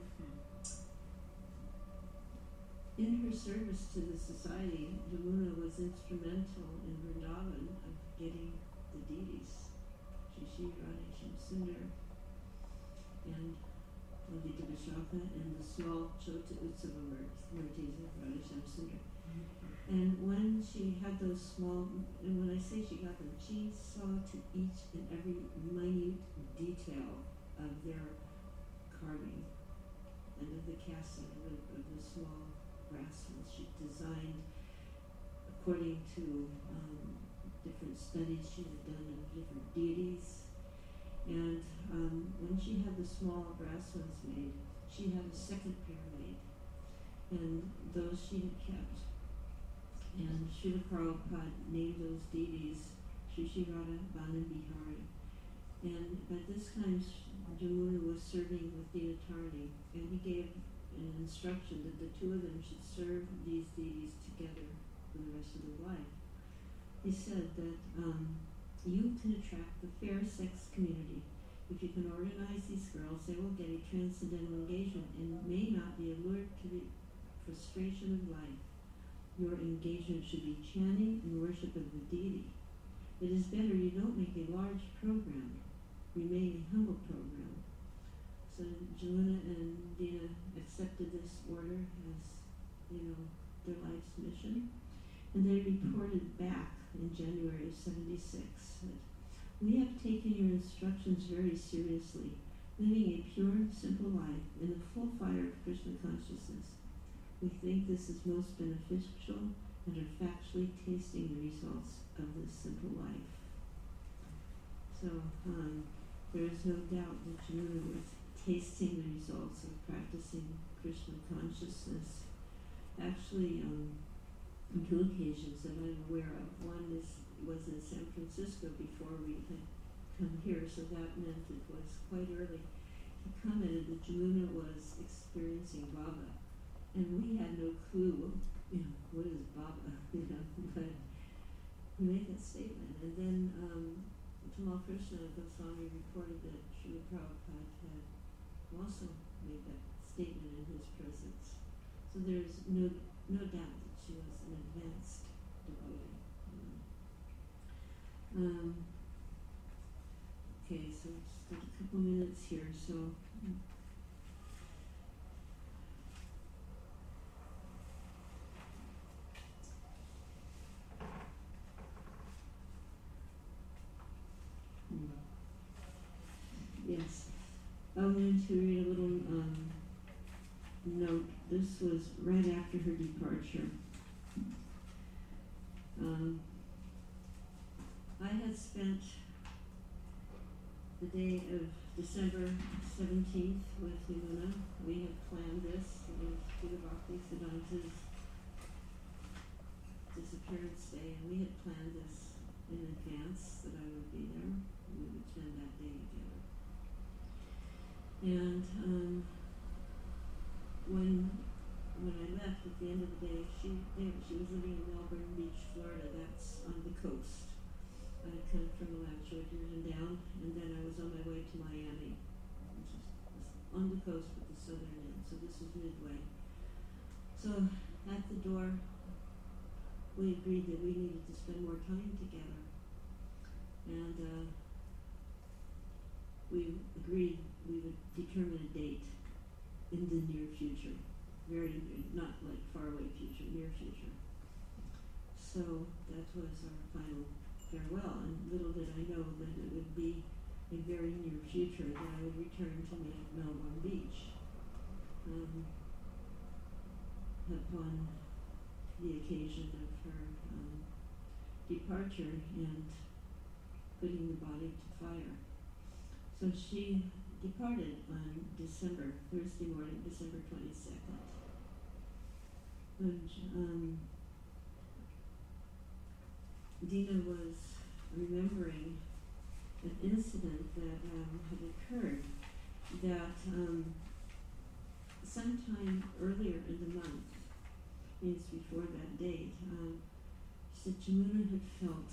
in her service to the society, Yamuna was instrumental in Vrindavan of getting the deities, Shri Radha Shamsundar and Lalita Vishaka and the small Chota Utsava Murtis of Radha Shamsundar. And when she had those small, and when I say she got them, she saw to each and every minute detail of their carving and of the casting of the, of the small brass ones. She designed according to um, different studies she had done of different deities. And um, when she had the small brass ones made, she had a second pair made, and those she had kept. And Srila Prabhupada named those deities Shri Shri Radha, Bana Bihari. And by this time, Yamuna was serving with Dinatarni, and he gave an instruction that the two of them should serve these deities together for the rest of their life. He said that um, you can attract the fair sex community. If you can organize these girls, they will get a transcendental engagement and may not be allured to the frustration of life. Your engagement should be chanting and worship of the deity. It is better you don't make a large program. Remain a humble program. So Yamuna and Dina accepted this order as, you know, their life's mission. And they reported back in January of seventy-six that we have taken your instructions very seriously, living a pure, simple life in the full fire of Krishna consciousness. We think this is most beneficial and are factually tasting the results of this simple life. So um, there is no doubt that Yamuna was tasting the results of practicing Krishna consciousness. Actually, um, on two occasions that I'm aware of. One is, was in San Francisco before we had come here, so that meant it was quite early. He commented that Yamuna was experiencing Baba, and we had no clue, you know, what is Baba, you know, but he made that statement. And then um, Tamal Krishna Goswami reported that Srila Prabhupada had also made that statement in his presence. So there's no no doubt that she was an advanced devotee. You know. um, okay, so just got a couple minutes here. So. Yes, I'm going to read a little um, note. This was right after her departure. Um, I had spent the day of December seventeenth with Yamuna. We had planned this. It was Srila Bhakti Siddhanta's disappearance day, and we had planned this in advance that I would be there. We would spend that day together. And um, when when I left at the end of the day, she they, she was living in Melbourne Beach, Florida. That's on the coast. I had come from Alachua and down, and then I was on my way to Miami, which is on the coast with the southern end. So this was midway. So at the door, we agreed that we needed to spend more time together, and uh, we agreed we would determine a date in the near future, very near, not like far away future, near future. So that was our final farewell, and little did I know that it would be a very near future that I would return to Melbourne Beach. Um, upon the occasion of her um, departure and putting the body to fire. So she departed on December, Thursday morning, December twenty-second. And um, Dina was remembering an incident that um, had occurred that um, sometime earlier in the month, means before that date, um, she said Jamuna had felt,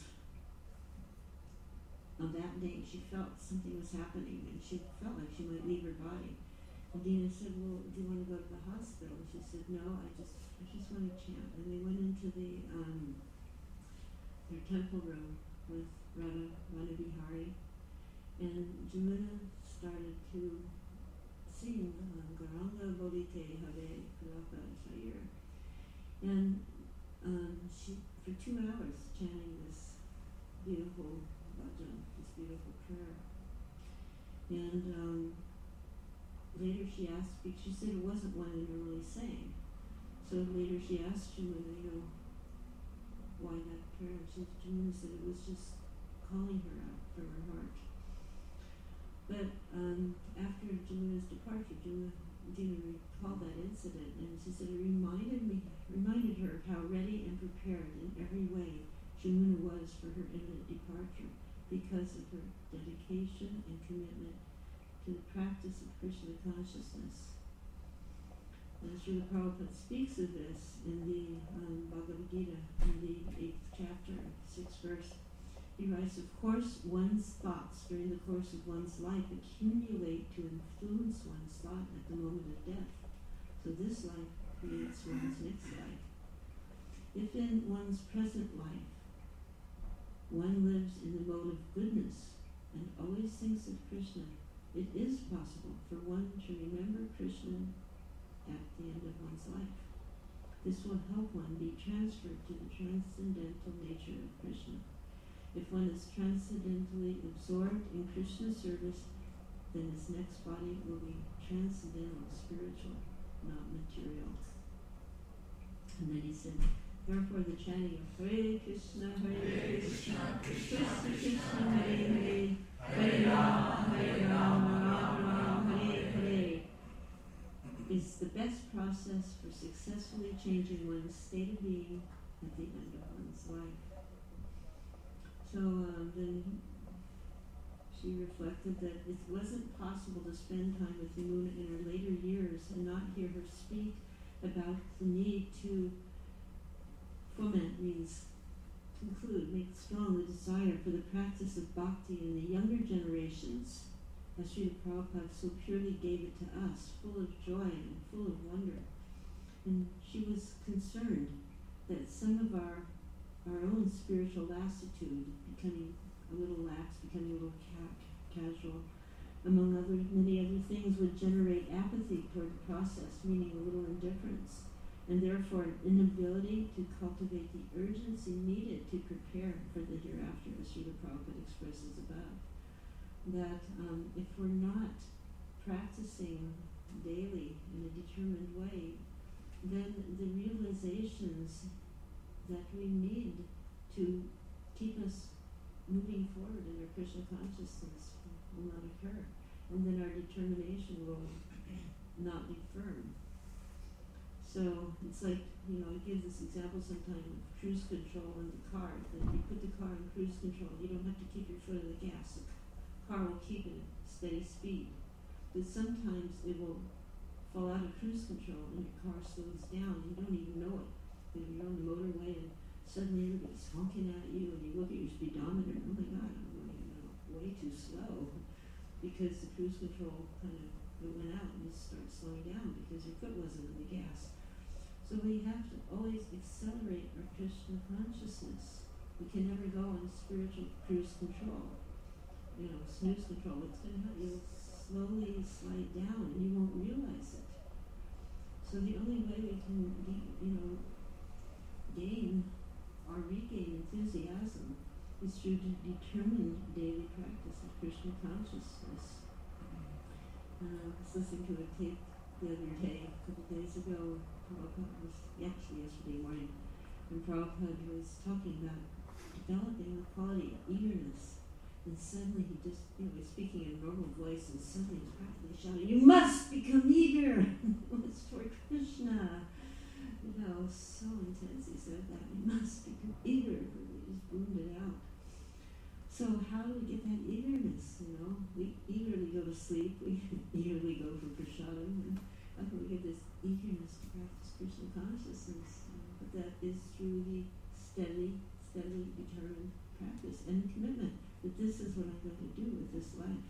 on that day, she felt something was happening and she felt like she might leave her body. And Dina said, well, do you want to go to the hospital? And she said, no, I just I just want to chant. And they went into the um, their temple room with Radha Rana Bihari, and Jamuna started to sing um, Garanga Bolite Hare Kulapa Shayir. And um, she, for two hours, chanting this beautiful bhajan, this beautiful prayer. And um, later she asked, because she said it wasn't one they normally sang. So later she asked Jamuna, you know, why that prayer? She, Jamuna said it was just calling her out from her heart. But um, after Jamuna's departure, Jamuna, Dina recalled that incident, and she said it reminded me, reminded her of how ready and prepared in every way Jamuna was for her imminent departure because of her dedication and commitment to the practice of Krishna consciousness. And Srila Prabhupada speaks of this in the um, Bhagavad Gita, in the eighth chapter, sixth verse. He writes, of course, one's thoughts during the course of one's life accumulate to influence one's thought at the moment of death. So this life creates one's next life. If in one's present life one lives in the mode of goodness and always thinks of Krishna, it is possible for one to remember Krishna at the end of one's life. This will help one be transferred to the transcendental nature of Krishna. If one is transcendentally absorbed in Krishna's service, then his next body will be transcendental, spiritual, not material. And then he said, therefore the chanting of Hare Krishna, Hare Krishna, Krishna Krishna, Hare Hare, Hare Rama, Hare Rama, Rama Rama, Hare Hare, is the best process for successfully changing one's state of being at the end of one's life. So um, then she reflected that it wasn't possible to spend time with Yamuna in her later years and not hear her speak about the need to foment, means conclude, make strong the desire for the practice of bhakti in the younger generations, as Srila Prabhupada so purely gave it to us, full of joy and full of wonder. And she was concerned that some of our our own spiritual lassitude, becoming a little lax, becoming a little ca- casual, among other many other things, would generate apathy toward the process, meaning a little indifference, and therefore an inability to cultivate the urgency needed to prepare for the hereafter, as Srila Prabhupada expresses above. That um, if we're not practicing daily in a determined way, then the realizations that we need to keep us moving forward in our Krishna consciousness will not occur, and then our determination will not be firm. So it's like, you know, I give this example sometimes of cruise control in the car. That you put the car in cruise control, you don't have to keep your foot on the gas. The car will keep it at steady speed. But sometimes it will fall out of cruise control and your car slows down. You don't even know it. You know, you're on the motorway and suddenly everybody's honking at you and you look at your speedometer and oh my God, I'm going you know, way too slow, because the cruise control kind of it went out and you start slowing down because your foot wasn't on the gas. So we have to always accelerate our Krishna consciousness. We can never go on spiritual cruise control, you know, snooze control. It's going to help you slowly slide down and you won't realize it. So the only way we can, you know, gain or regain enthusiasm is through the determined daily practice of Krishna consciousness. Uh, I was listening to a tape the other day, a couple of days ago, Prabhupada was, actually yesterday morning, and Prabhupada was talking about developing the quality of eagerness. And suddenly he just, you know, was speaking in a normal voice, and suddenly he was practically shouting, "You must become eager!" It was for Krishna. You know, so intense he said that. "You must become eager." He just boomed it out. So how do we get that eagerness, you know? We eagerly go to sleep, we eagerly go for prasadam, and how can we get this eagerness to practice Krishna consciousness? Uh, but that is through the steady, steadily determined practice and commitment that this is what I'm going to do with this life.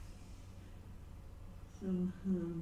So, um,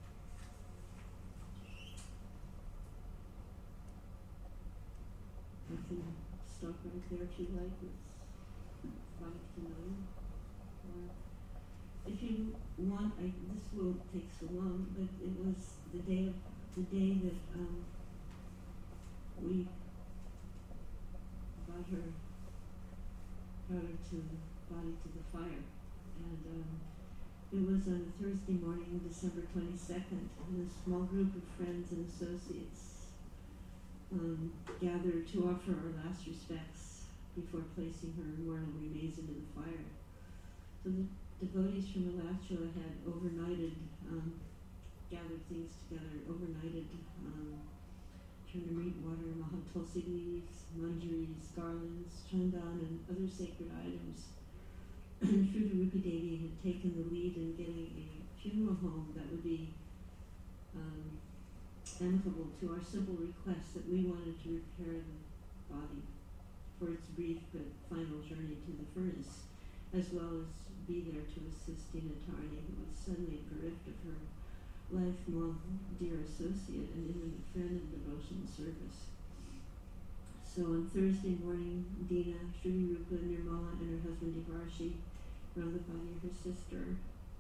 I can stop right there if you like. It's five to nine. Or if you want, I, this won't take so long, but it was the day of the day that um, we brought her, brought her to body to the fire, and um, it was on a Thursday morning, December twenty-second, and a small group of friends and associates um, gathered to offer our last respects before placing her mortal remains into the fire. So the devotees from Alachua had overnighted, um, gathered things together, overnighted um, turmeric water, mahatulsi leaves, manjaris, garlands, chandan, and other sacred items. And Shruti Rupi Devi had taken the lead in getting a funeral home that would be um, amicable to our simple request that we wanted to repair the body for its brief but final journey to the furnace, as well as be there to assist Dina Tarni, who was suddenly bereft of her lifelong dear associate and intimate friend in devotional service. So on Thursday morning, Dina, Shruti Rupa, Nirmala, and her husband Devarshi were on the body of her sister.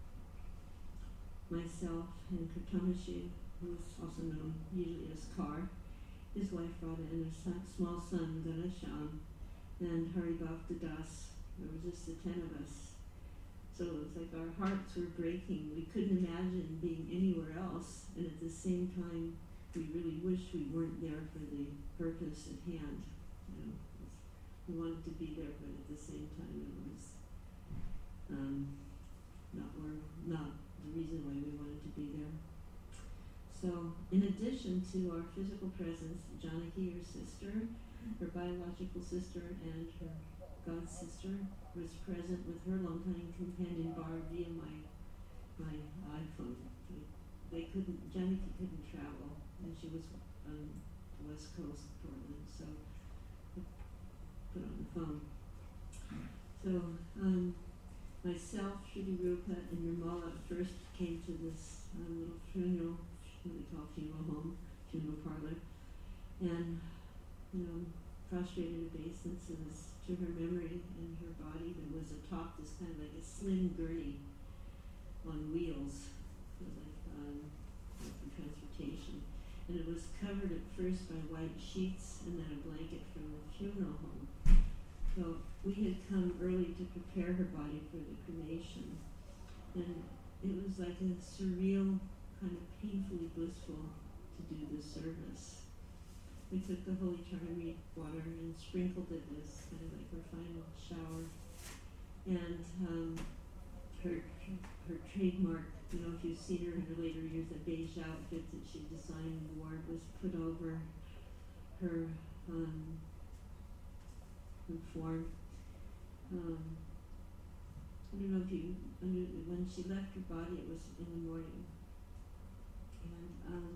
Myself and Kirtanashi, who was also known usually as Kar, his wife Radha, and their son, small son Ganesham, and Haribhakta Das. There were just the ten of us. So it was like our hearts were breaking. We couldn't imagine being anywhere else, and at the same time, we really wished we weren't there for the purpose at hand. You know, we wanted to be there, but at the same time, it was um, not or not the reason why we wanted to be there. So, in addition to our physical presence, Janaki, her sister, her biological sister, and her god sister, was present with her longtime companion Bar via my my iPhone. They, they couldn't, Janaki couldn't travel, and she was on the west coast of Portland, so I put on the phone. So, um, myself, Shruti Rupa, and Nirmala first came to this um, little funeral, what we call funeral home, funeral parlor, and, you know, prostrated obeisances to her memory and her body. There was atop this kind of like a slim gurney on wheels, so like um, for transportation, and it was covered at first by white sheets and then a blanket from the funeral home. So we had come early to prepare her body for the cremation, and it was like a surreal, kind of painfully blissful to do this service. We took the holy turmeric water and sprinkled it as kind of like her final shower, and um, her her trademark, you know, if you've seen her in her later years, the beige outfit that she designed and wore was put over her um, her form. Um, I don't know if you, I knew that when she left her body, it was in the morning. And um,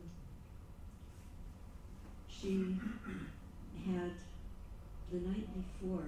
she had, the night before,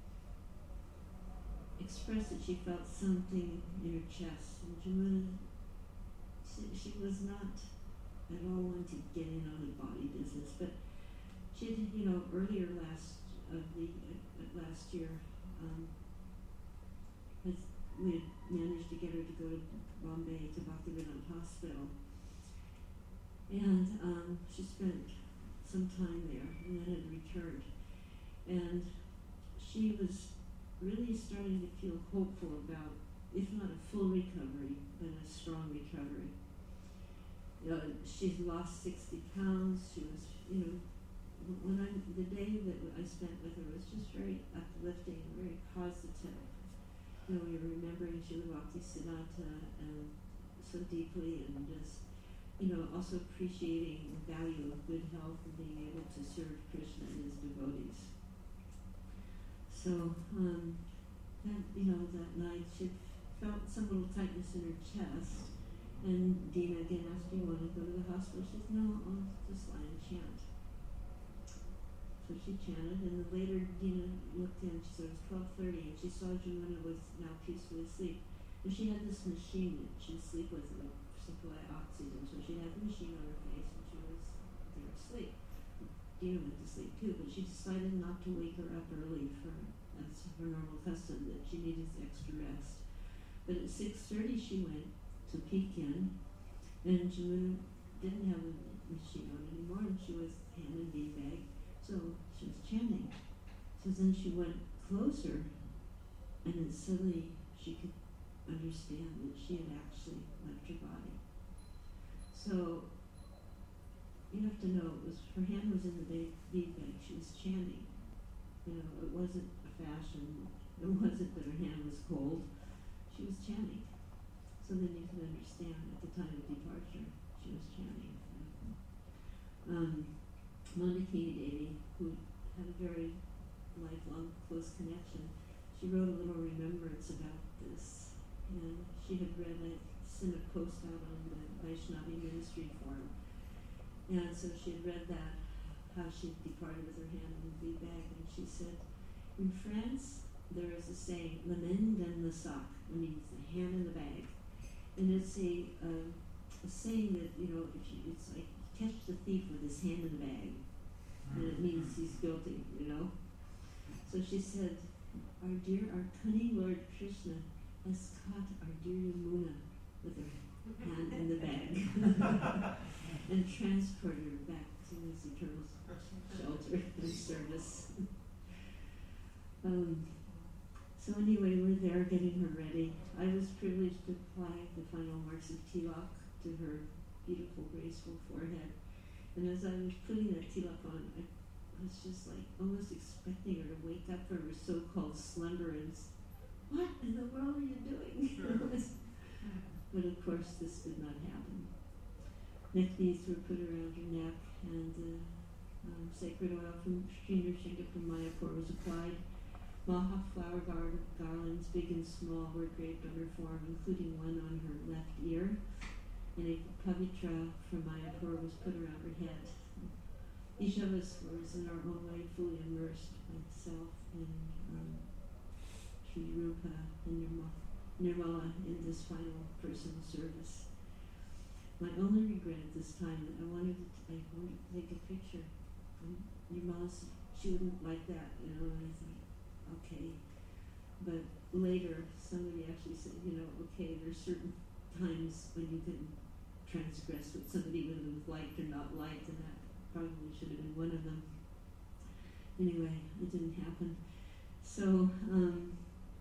expressed that she felt something in her chest. And Jamuna, she, she was not at all one to get in on the body business, but she had, you know, earlier last of the uh, last year, um, has, we had managed to get her to go to Bombay to Bhaktivedanta Hospital, and um, she spent some time there and then had returned, and she was really starting to feel hopeful about, if not a full recovery, then a strong recovery. you know, she's lost sixty pounds. She was, you know, wh- when I, the day that I spent with her was just very uplifting, very positive. You know, we were remembering Srila Bhaktisiddhanta and so deeply, and just, you know, also appreciating the value of good health and being able to serve Krishna and his devotees. So, um, that, you know, that night she felt some little tightness in her chest, and Dina again asked, do you want to go to the hospital? She said, no, I'll just lie and chant. So she chanted, and then later Dina looked in, she said it was twelve thirty, and she saw Jamuna was now peacefully asleep. And she had this machine that she'd sleep with and supply oxygen, so she had the machine on her face, and she was there asleep. Dina went to sleep too, but she decided not to wake her up early for, as her normal custom, that she needed extra rest. But at six thirty she went to Pekin, and Jamuna didn't have a machine on anymore, and she was hand in bean bag, so she was chanting. So then she went closer, and then suddenly she could understand that she had actually left her body. So you have to know, it was, her hand was in the ba- bead bag, she was chanting. You know, it wasn't a fashion, it wasn't that her hand was cold, she was chanting. So then you can understand at the time of departure, she was chanting. Um, Mandakini Devi, who had a very lifelong close connection, she wrote a little remembrance about this. And she had read, I sent a post out on the Vaishnavi Ministry forum. And so she had read that, how she departed with her hand in the bead bag, and she said, in France, there is a saying, la main dans le sac, it means the hand in the bag. And it's a, uh, a saying that, you know, if you, it's like, catch the thief with his hand in the bag, and it means he's guilty, you know. So she said, our dear, our cunning Lord Krishna has caught our dear Yamuna with her hand in the bag and transported her back to his eternal shelter and service. um, so anyway, we're there getting her ready. I was privileged to apply the final marks of tilak to her beautiful, graceful forehead. And as I was putting that tilak on, I was just like almost expecting her to wake up from her so-called slumber and s- what in the world are you doing? But of course, this did not happen. Necklaces were put around her neck, and uh, um, sacred oil from Sri Nrsimha from Mayapur was applied. Maha flower gar- garlands, big and small, were draped on her form, including one on her left ear. And a pavitra from Mayapur was put around her head. Each of us was in our own way fully immersed, myself and um, Sri Rupa and Nirmala, Nirmala in this final personal service. My only regret at this time that I wanted to, I wanted to take a picture. And Nirmala said she wouldn't like that, you know, and I thought, okay. But later, somebody actually said, you know, okay, there's certain times when you can transgress what somebody would have liked or not liked, and that probably should have been one of them. Anyway, it didn't happen. So, um,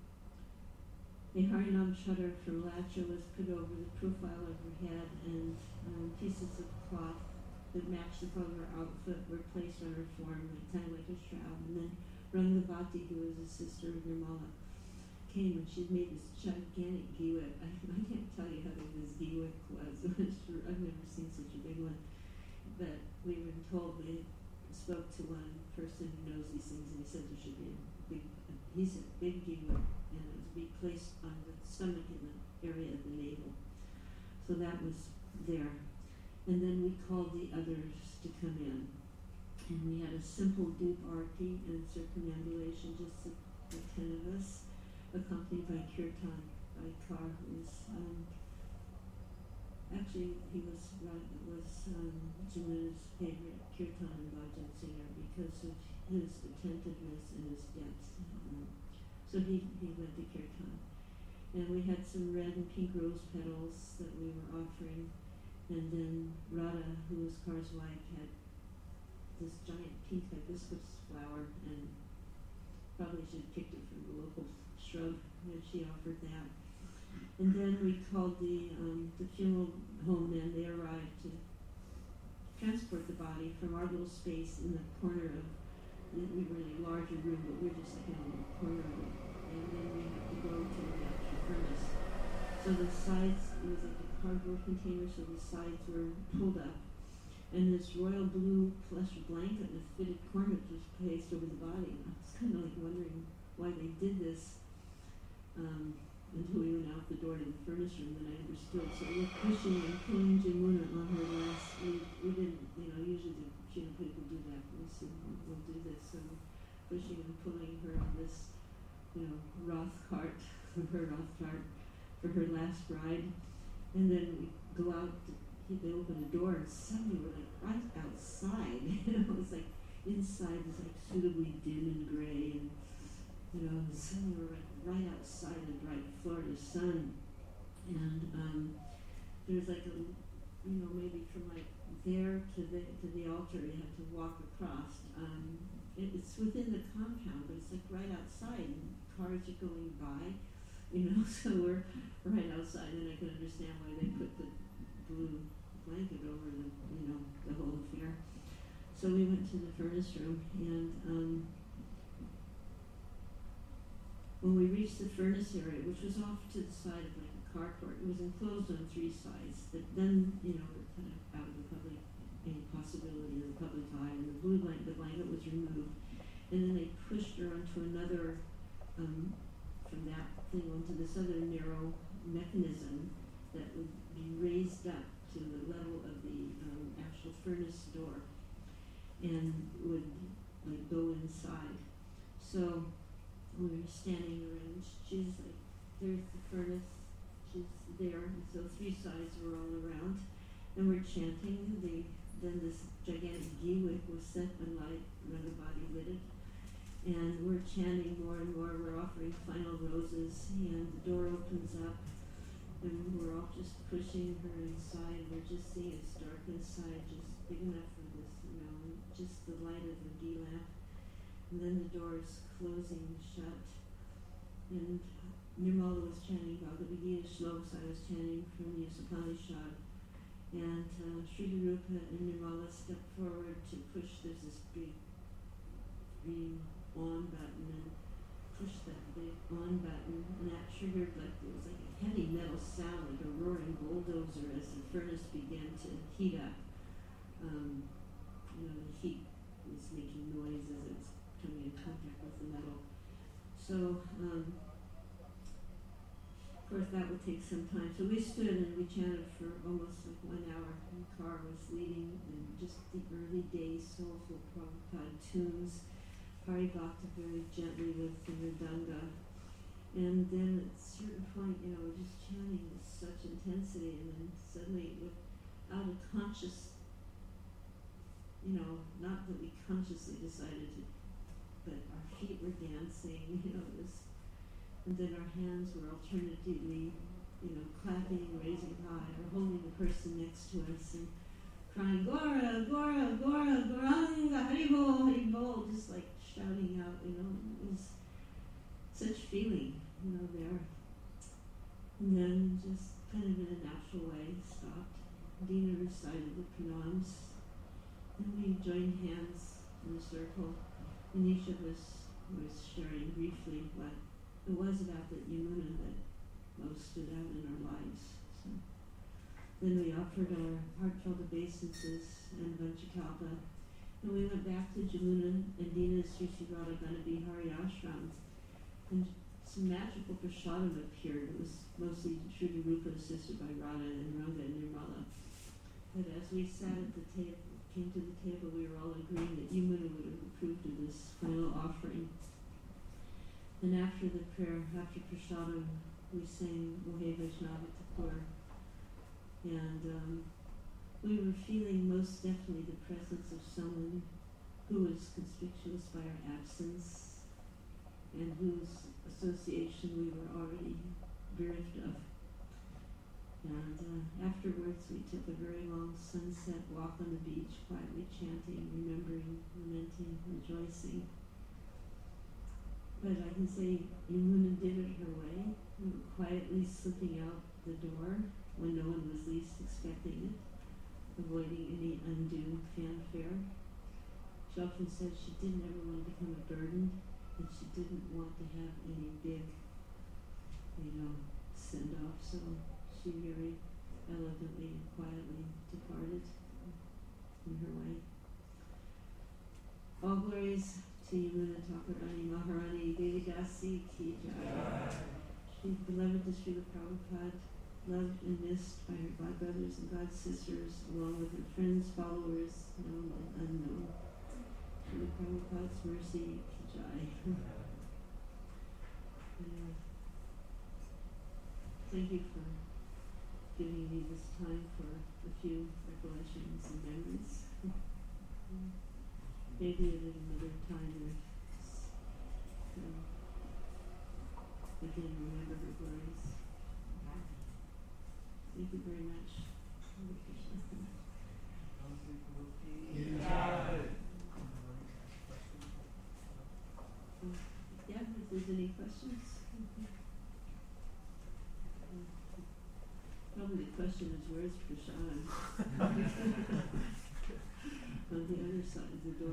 a Harinam shutter from Lacha was put over the profile of her head, and um, pieces of cloth that matched the color of her outfit were placed on her form, like, kind of like a shroud. And then Rangavati, who was a sister of Nirmala, came and she'd made this gigantic giwik. I, I can't tell you how big this giwik was. It was sure, I've never seen such a big one. But we were told, we spoke to one person who knows these things, and he said there should be a big, he said big giwik, and it was to be placed on the stomach in the area of the navel. So that was there. And then we called the others to come in. And we had a simple dupe arti and circumambulation, just the, the ten of us, accompanied by kirtan by Kar, who was, um, actually he was, was um, Jamuna's favorite kirtan and bhajan singer because of his attentiveness and his depth. Um, so he, he went to kirtan. And we had some red and pink rose petals that we were offering. And then Radha, who was Kar's wife, had this giant pink hibiscus flower, and probably should have picked it from the local shrub, and she offered that. And then we called the um, the funeral home, and they arrived to transport the body from our little space in the corner of, we were in a larger room, but we were just like in a little corner of it. And then we had to go to the actual furnace. So the sides, it was like a cardboard container, so the sides were pulled up. And this royal blue plush blanket with fitted cornet was placed over the body. And I was kind of like wondering why they did this. Um, until we went out the door to the furnace room, then I understood. So we're pushing and pulling Jimuna on her last. We, we didn't, you know, usually the funeral people do that. We said, we'll, we'll do this. So we're pushing and pulling her on this, you know, Roth cart, her Roth cart for her last ride. And then we go out, to, they open the door, and suddenly we're like right outside. You know, it's like inside is like suitably dim and gray, and you know, and suddenly we're right, right outside in the bright Florida sun. And um, there's like a, you know, maybe from like there to the to the altar, you have to walk across. Um, it, it's within the compound, but it's like right outside, and cars are going by, you know. So we're right outside, and I can understand why they put the blue blanket over the, you know, the whole affair. So we went to the furnace room, and um, when we reached the furnace area, which was off to the side of like a carport, it was enclosed on three sides, but then, you know, we're kind of out of the public, any possibility of the public eye, and the blue blanket, the blanket was removed, and then they pushed her onto another, um, from that thing onto this other narrow mechanism that would be raised up to the level of the um, actual furnace door, and would like go inside. So we were standing around, she's like, there's the furnace, she's there, and so three sides were all around, and we're chanting. The, then this gigantic ghee wick was set and light, another body lit it, and we're chanting more and more. We're offering final roses, and the door opens up, and we're all just pushing her inside. We're just seeing it's dark inside, just big enough for this, you know, just the light of the ghee lamp. And then the doors closing shut, and Nirmala was chanting Bhagavad Gita shlokas. I was chanting from the Upanishad, and uh, Sri Rupa and Nirmala stepped forward to push. There's this big green on button, and pushed that big on button, and that triggered like it was like a heavy metal sound, like a roaring bulldozer as the furnace began to heat up. Um, you know, the heat was making noise as it's coming in contact with the metal. So, um, of course, that would take some time. So we stood and we chanted for almost like one hour. And the car was leading, and just the early days, soulful Prabhupada tunes. Hari Bhakta very gently with the mridanga. And then at a certain point, you know, we're just chanting with such intensity, and then suddenly, without a conscious, you know, not that we consciously decided to, but our feet were dancing, you know, it was, and then our hands were alternatively, you know, clapping and raising high, or holding the person next to us and crying, Gora, Gora, Gora, Goranga, Haribol, Haribol, just like shouting out, you know, it was such feeling, you know, there. And then just kind of in a natural way stopped. Dina recited the pranams, and we joined hands in a circle, and each of us was sharing briefly what it was about the Yamuna that most stood out in our lives. So then we offered our heartfelt obeisances and Vanchakalpa, and we went back to Jamuna and Dina's Sri Sri Radha Ganabihari ashram, and some magical prasadam appeared. It was mostly Sri Rupa assisted by Radha and Ranga and Nirmala. But as we sat at the table, came to the table, we were all agreeing that Yamuna would have approved of this final offering. And after the prayer, after prasadam, we sang Mohe Vaishnava Thakur. And um, we were feeling most definitely the presence of someone who was conspicuous by our absence, and whose association we were already bereft of. And uh, afterwards we took a very long sunset walk on the beach, quietly chanting, remembering, lamenting, rejoicing. But I can say Yamuna did it her way, you know, quietly slipping out the door when no one was least expecting it, avoiding any undue fanfare. She often said she didn't ever want to become a burden, and she didn't want to have any big, you know, send-off, so she very elegantly and quietly departed in her way. All glories to Yamuna Thakurani Maharani Devidasi Ki Jai. She is beloved to Srila Prabhupada, loved and missed by her god brothers and god sisters, along with her friends, followers, known and unknown. Srila Prabhupada's mercy Ki Jai. uh, thank you for giving me this time for a few recollections and memories. Maybe at another time or so again remember her glories. Thank you very much. Hare Krishna. Yeah. Uh, yeah, if there's any questions. Probably the question is, where's Prashad? On the other side of the door.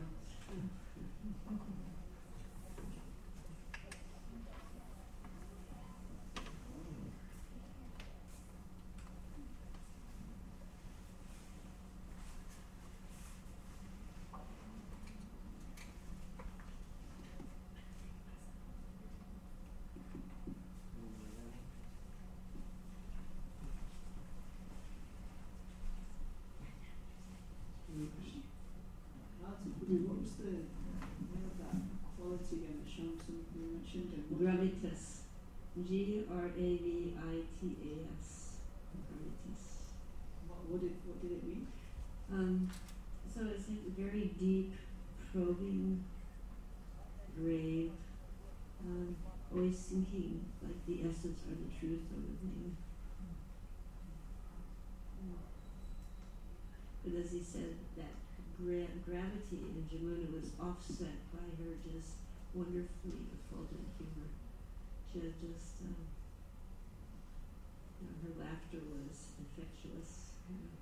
What was the name of that quality again that Shamsun you mentioned? And what- Gravitas. G R A V I T A S. Gravitas. What, what did what did it mean? Um, so it's like a very deep, probing, grave, um, always thinking like the essence or the truth of a thing. But as he said, that gra- gravity in Jamuna was offset by her just wonderfully effulgent humor. She had just, um, you know, her laughter was infectious. You know.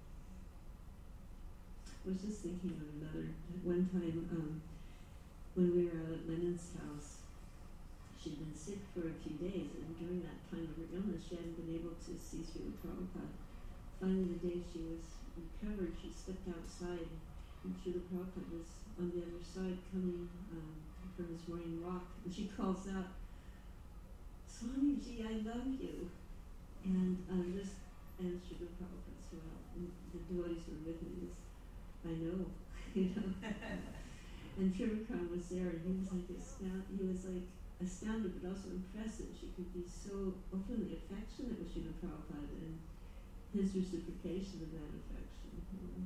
I was just thinking of another, one time um, when we were out at Lenin's house, she'd been sick for a few days, and during that time of her illness, she hadn't been able to see Srila Prabhupada. Finally, the day she was recovered, she stepped outside, and Srila Prabhupada was on the other side coming um, from his morning walk, and she calls out, "Swamiji, I love you." And um, just, and Srila Prabhupada smiled, and the devotees were with me, just, "I know," you know. And Trivikram was there, and he was like astounded, he was like astounded, but also impressed that she could be so openly affectionate with Srila Prabhupada, and his reciprocation of that affection. You know.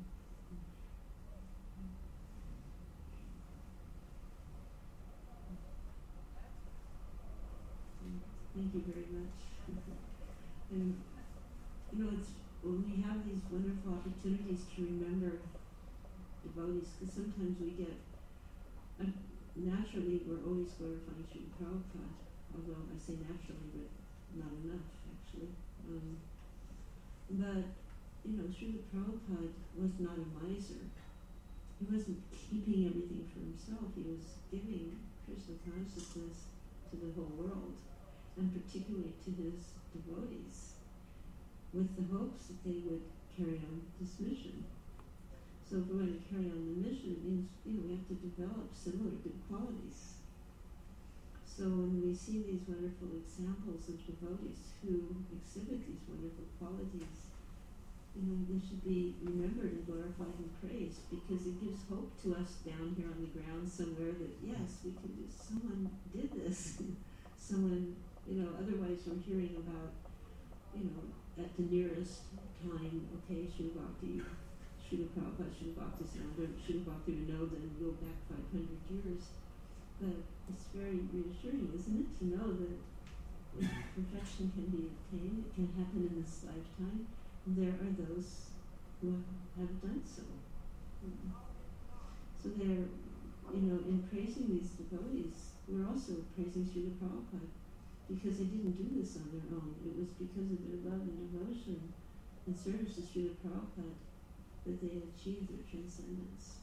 Thank you very much. And you know, it's when we have these wonderful opportunities to remember devotees, because sometimes we get, uh, naturally we're always glorifying Srila Prabhupada, although I say naturally, but not enough actually. Um, but, you know, Srila Prabhupada was not a miser. He wasn't keeping everything for himself. He was giving Krishna consciousness to the whole world, and particularly to his devotees, with the hopes that they would carry on this mission. So if we're going to carry on the mission, it means, you know, we have to develop similar good qualities. So when we see these wonderful examples of devotees who exhibit these wonderful qualities, you know, they should be remembered and glorified and praised, because it gives hope to us down here on the ground somewhere that, yes, we can do, someone did this. Someone, you know, otherwise we're hearing about, you know, at the nearest time, okay, Srila Bhakti, Srila Prabhupada, Srila Bhakti Siddhanta, Srila Bhakti Vinod, and go back five hundred years. But it's very reassuring, isn't it, to know that perfection can be obtained, it can happen in this lifetime, and there are those who have done so. Mm. So they're, you know, in praising these devotees, were also praising Srila Prabhupada because they didn't do this on their own. It was because of their love and devotion and service to Srila Prabhupada that they achieved their transcendence.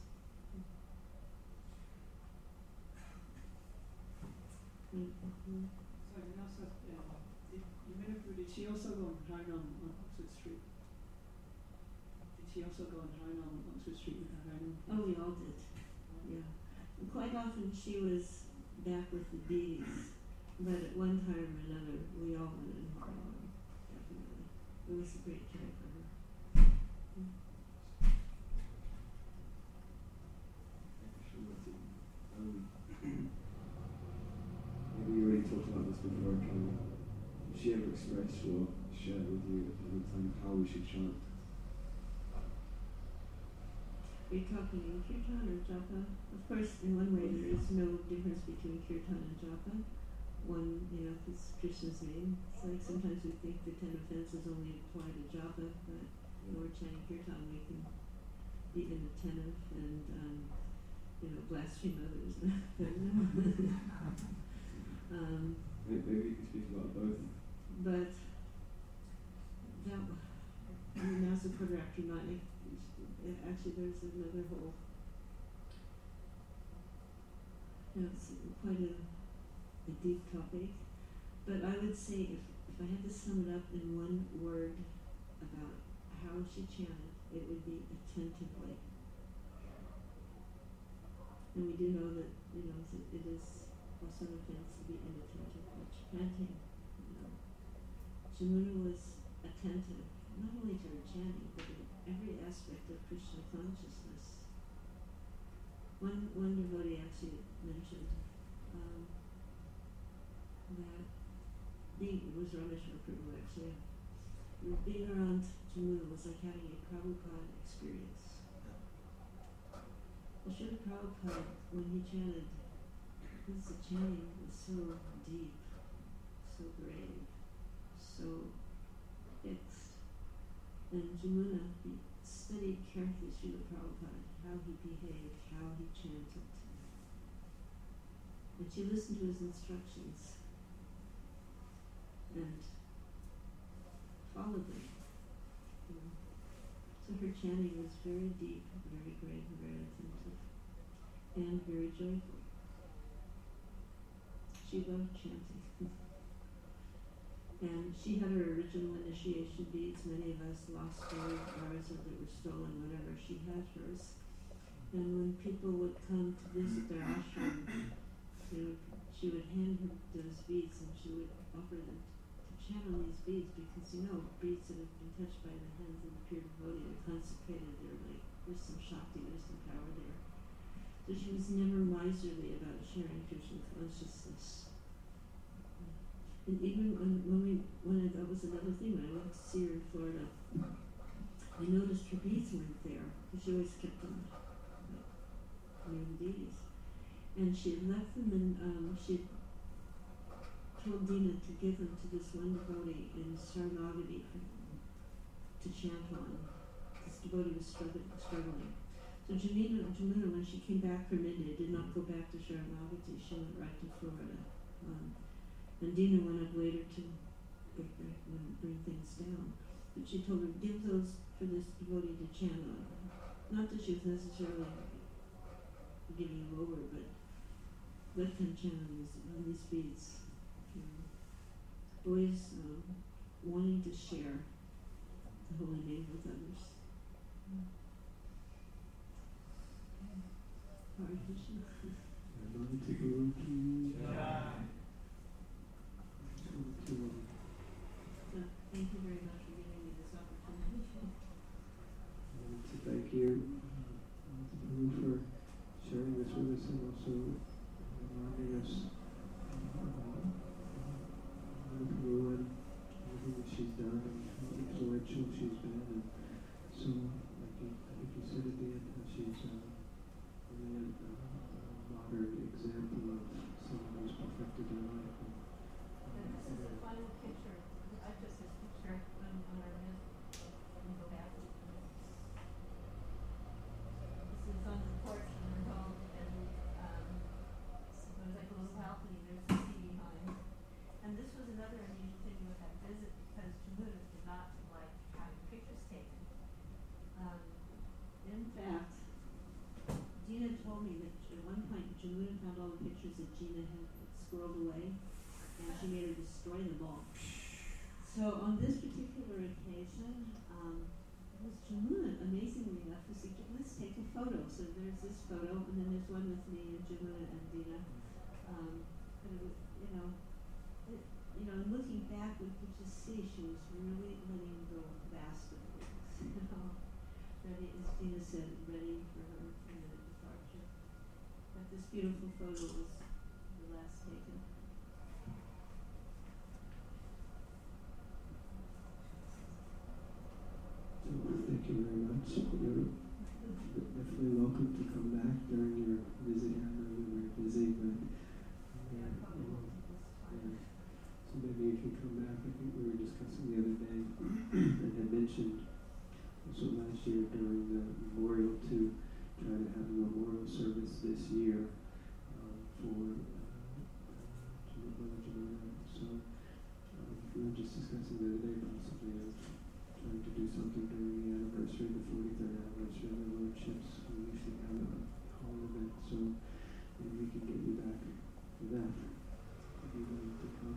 Mm-hmm. So I also, uh, did, Yamunapur, did she also go on Harinam on Oxford Street? Did she also go on Harinam on Oxford Street with her Harinam? Oh, we all did. Yeah. And quite often she was back with the bees, but at one time or another we all went in Harlem, definitely. It was a great time for her. Mm. Um, maybe you already talked about this before, Can she ever express or share with you at any time how we should chant? Are you talking in kirtan or japa? Of course, in one way there is no difference between kirtan and japa. One, you know, is Krishna's name. It's like sometimes we think the ten offenses only apply to japa, but when we're chanting kirtan we can be inattentive and, um, you know, blaspheme others. um, Maybe you could speak about both. but that, I mean, that's a quarter after nine. Actually, there's another whole, you know, it's quite a, a deep topic. But I would say if, if I had to sum it up in one word about how she chanted, it would be attentively. And we do know that, you know, it is also an offense to be inattentive while chanting. You know, Jamuna was attentive, not only to her chanting, but in every aspect of Krishna consciousness. One one devotee actually mentioned um, that being, it was Rameshwar Prabhu actually, being around Jamuna was like having a Prabhupada experience. The Srila Prabhupada, when he chanted, his chanting was so deep, so grave, so fixed. And Jamuna, he studied carefully Srila Prabhupada, how he behaved, how he chanted. And she listened to his instructions and followed them. You know. So her chanting was very deep, very grave, very attentive, and very joyful. She loved chanting. And she had her original initiation beads. Many of us lost ours, ours or that were stolen, whatever. She had hers. And when people would come to visit their ashram, you know, she would hand her those beads and she would offer them to chant on these beads because, you know, beads that have been touched by the hands of the pure devotee are consecrated. They're like, there's some Shakti, there's some power there. So she was never miserly about sharing Krishna consciousness. And even when, when we, when I, that was another thing, when I went to see her in Florida, I noticed her beads weren't there, because she always kept them like, near the deities. And she had left them and um, she had told Dina to give them to this one devotee in Saranagati to chant on. This devotee was struggling. struggling. So Jamuna, Jamuna, when she came back from India, did not go back to Saranagati, she went right to Florida. Um, And Dina went up later to bring, bring, bring things down. But she told her, give those for this devotee to chant on. Not that she was necessarily giving them over, but let them chant on these, on these beads. You know. Always um, wanting to share the holy name with others. Hare Krishna. So, thank you very much for giving me this opportunity. I want to thank you uh, for sharing this with us and also reminding us uh, of Guru and everything that she's done and how influential she's been. And so, like you, I think you said at the end, how she's uh, really a, a modern example of someone who's perfected that Gina had squirreled away, and she made her destroy them all. So on this particular occasion, um, it was Jamuna amazingly enough who said, let's take a photo. So there's this photo, and then there's one with me and Jamuna and Dina. Um, but it was, you know, it, you know, looking back, we could just see she was really letting go fast of things, you know, ready, as Dina said, ready for her imminent departure. But this beautiful photo was the last taken. So thank you very much. You're definitely welcome to come back during your visit here. I know you're very busy, but Yeah, yeah, probably you know, won't take this time. yeah. So maybe you can come back. I think we were discussing the other day and had mentioned also last year during the memorial to try to have a memorial service this year um, for uh, Jamuna Jamuna. So um, we were just discussing the other day possibly of trying to do something during the anniversary, the forty-third anniversary of the Lordships. We usually have a hall event, so maybe we can get you back for that if you're willing to come.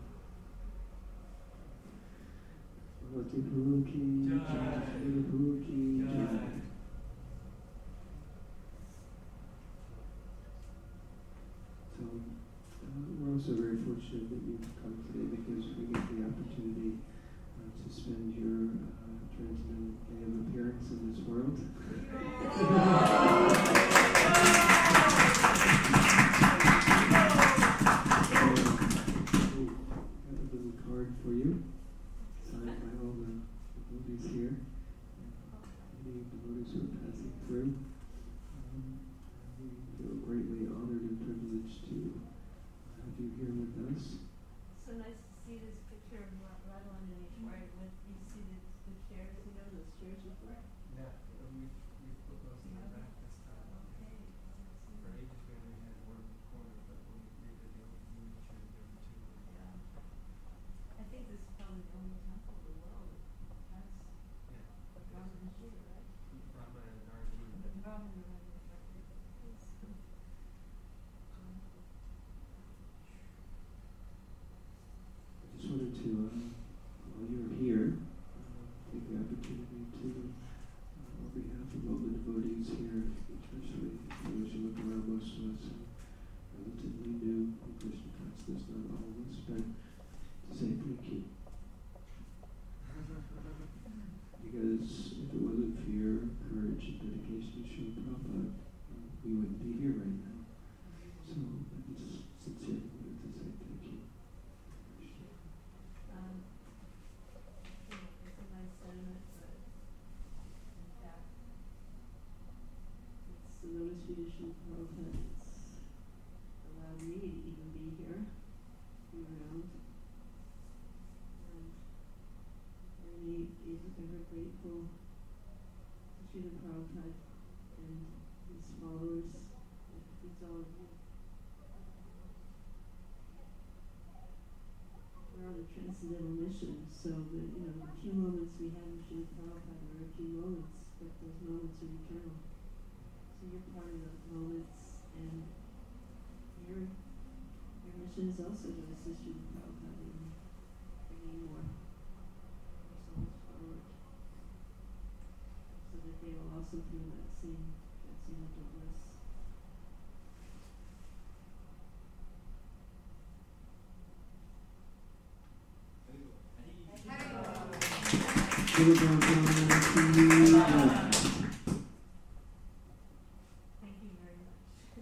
Bhagavati Guru ki jai, Guru ki jai. So uh, we're also very fortunate that you've come today because we get the opportunity uh, to spend your uh, transcendental day of appearance in this world. Got a little card for you, signed by all the devotees here, many devotees who are passing through. Um, we feel greatly honored and privileged to have you here with us. So nice to see this picture of Ra- Radha and Ishwar with, you see the, the chairs, you know, those chairs before? Yeah, we we put those in the back this time. Okay. For ages we only had one corner, but when we redid the old we made sure there were two. Yeah. I think this is probably the only temple in the world that has Yeah. Radha and Shiva, right? Rama and Arjuna. Radha and Radha, right? Yes. I just wanted to, uh, while you're here, uh, take the opportunity to, uh, on behalf of all the devotees here, especially those who look around, most of us are relatively new in Krishna consciousness, not all of us, but to say thank you. Because if it wasn't for your courage and dedication to Srila Prabhupada, uh, we wouldn't be here right now. So I just sincerely wanted to say thank you. Um, you know, it's a nice sentiment, but in fact, it's the lotus tradition of Prabhupada that's allowed me to even be here, be around. And really is ever grateful to Srila Prabhupada and his followers, that feeds all of you. We're on a transcendental mission, so the, you know, the few moments we have with Srila Prabhupada are a few moments, but those moments are eternal. So you're part of those moments, and your your mission is also to assist Srila Prabhupada in bringing more, more souls forward, so that they will also feel that same transcendental bliss. Srila Prabhupada ki jai. Thank you very much.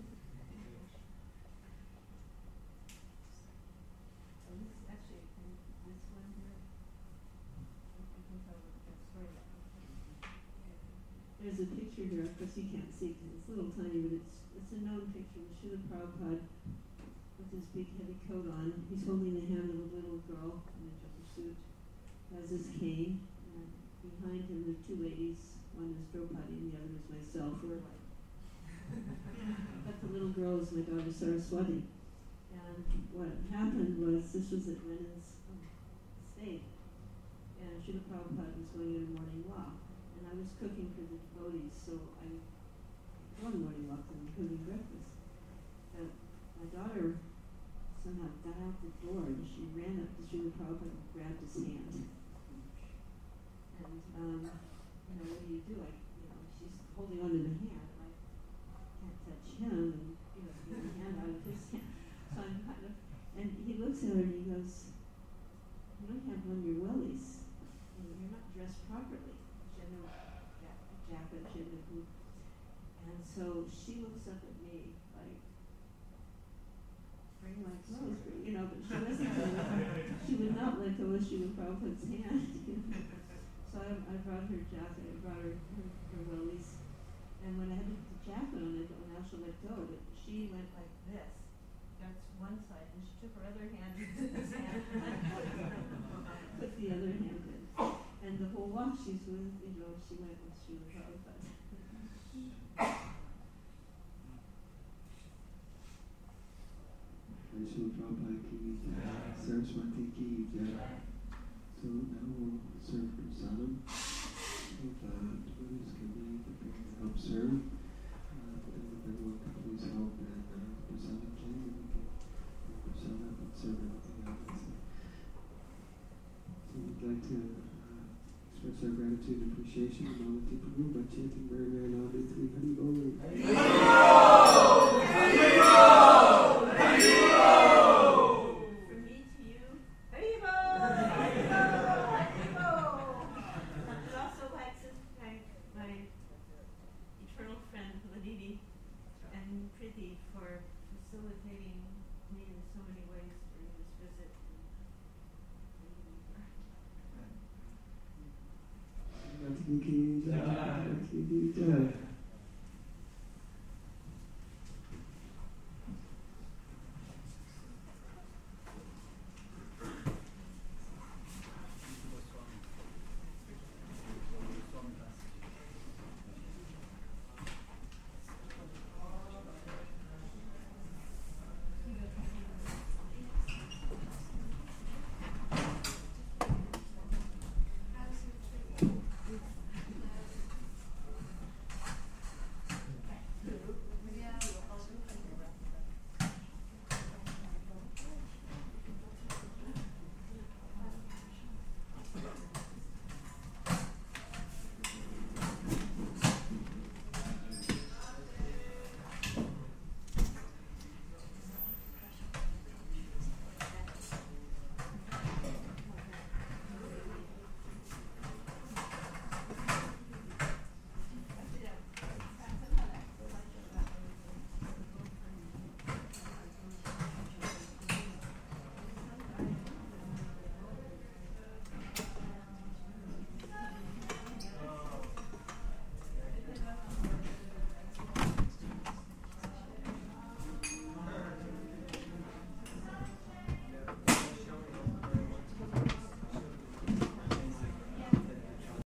So this is actually, and this one here, I can tell that story. There's a picture here, of course you can't see because it's a little tiny, but it's it's a known picture of Srila Prabhupada with his big heavy coat on. He's holding the hand of a little girl in a jumper suit, has his cane, and behind him the two ladies, one is Draupadi and the other is myself. We're like, but the little girl is my daughter Saraswati. And what happened was, this was at Renan's um, estate, and Srila Prabhupada was going on a morning walk, and I was cooking for the devotees, so I go on a morning walk and I'm cooking breakfast. And my daughter somehow got out the door and she ran up to Srila Prabhupada and grabbed his hand. And, um, you know, what do you do? I, you know, she's holding on to the hand. I can't touch him and, you know, get the hand out of his hand. So I'm kind of, and he looks at her and he goes, you don't have on your wellies. You know, you're not dressed properly. She had no ja- jacket, she had no boot. And so she looks up at me like, bring my clothes, you know, but she wasn't gonna, she would not let go of Srila Prabhupada's hand. You know? So I, I brought her jacket, I brought her her, her wellies, and when I had to put the jacket on, I thought, now she'll let go, but she went like this. That's one side, and she took her other hand into this hand, put the other hand in. And the whole walk she's with, you know, she went with Srila Prabhupada. Srila Prabhupada ki jai, Saraswati ki jai. So now we'll serve prasadam. If uh, devotees can be prepared to help serve, uh, then if everyone can please help and uh, prasadam came and we can do prasadam and serve everything else. So we'd like to uh, express our gratitude and appreciation to Malati Prabhu by chanting very, very loudly three Hari Bol.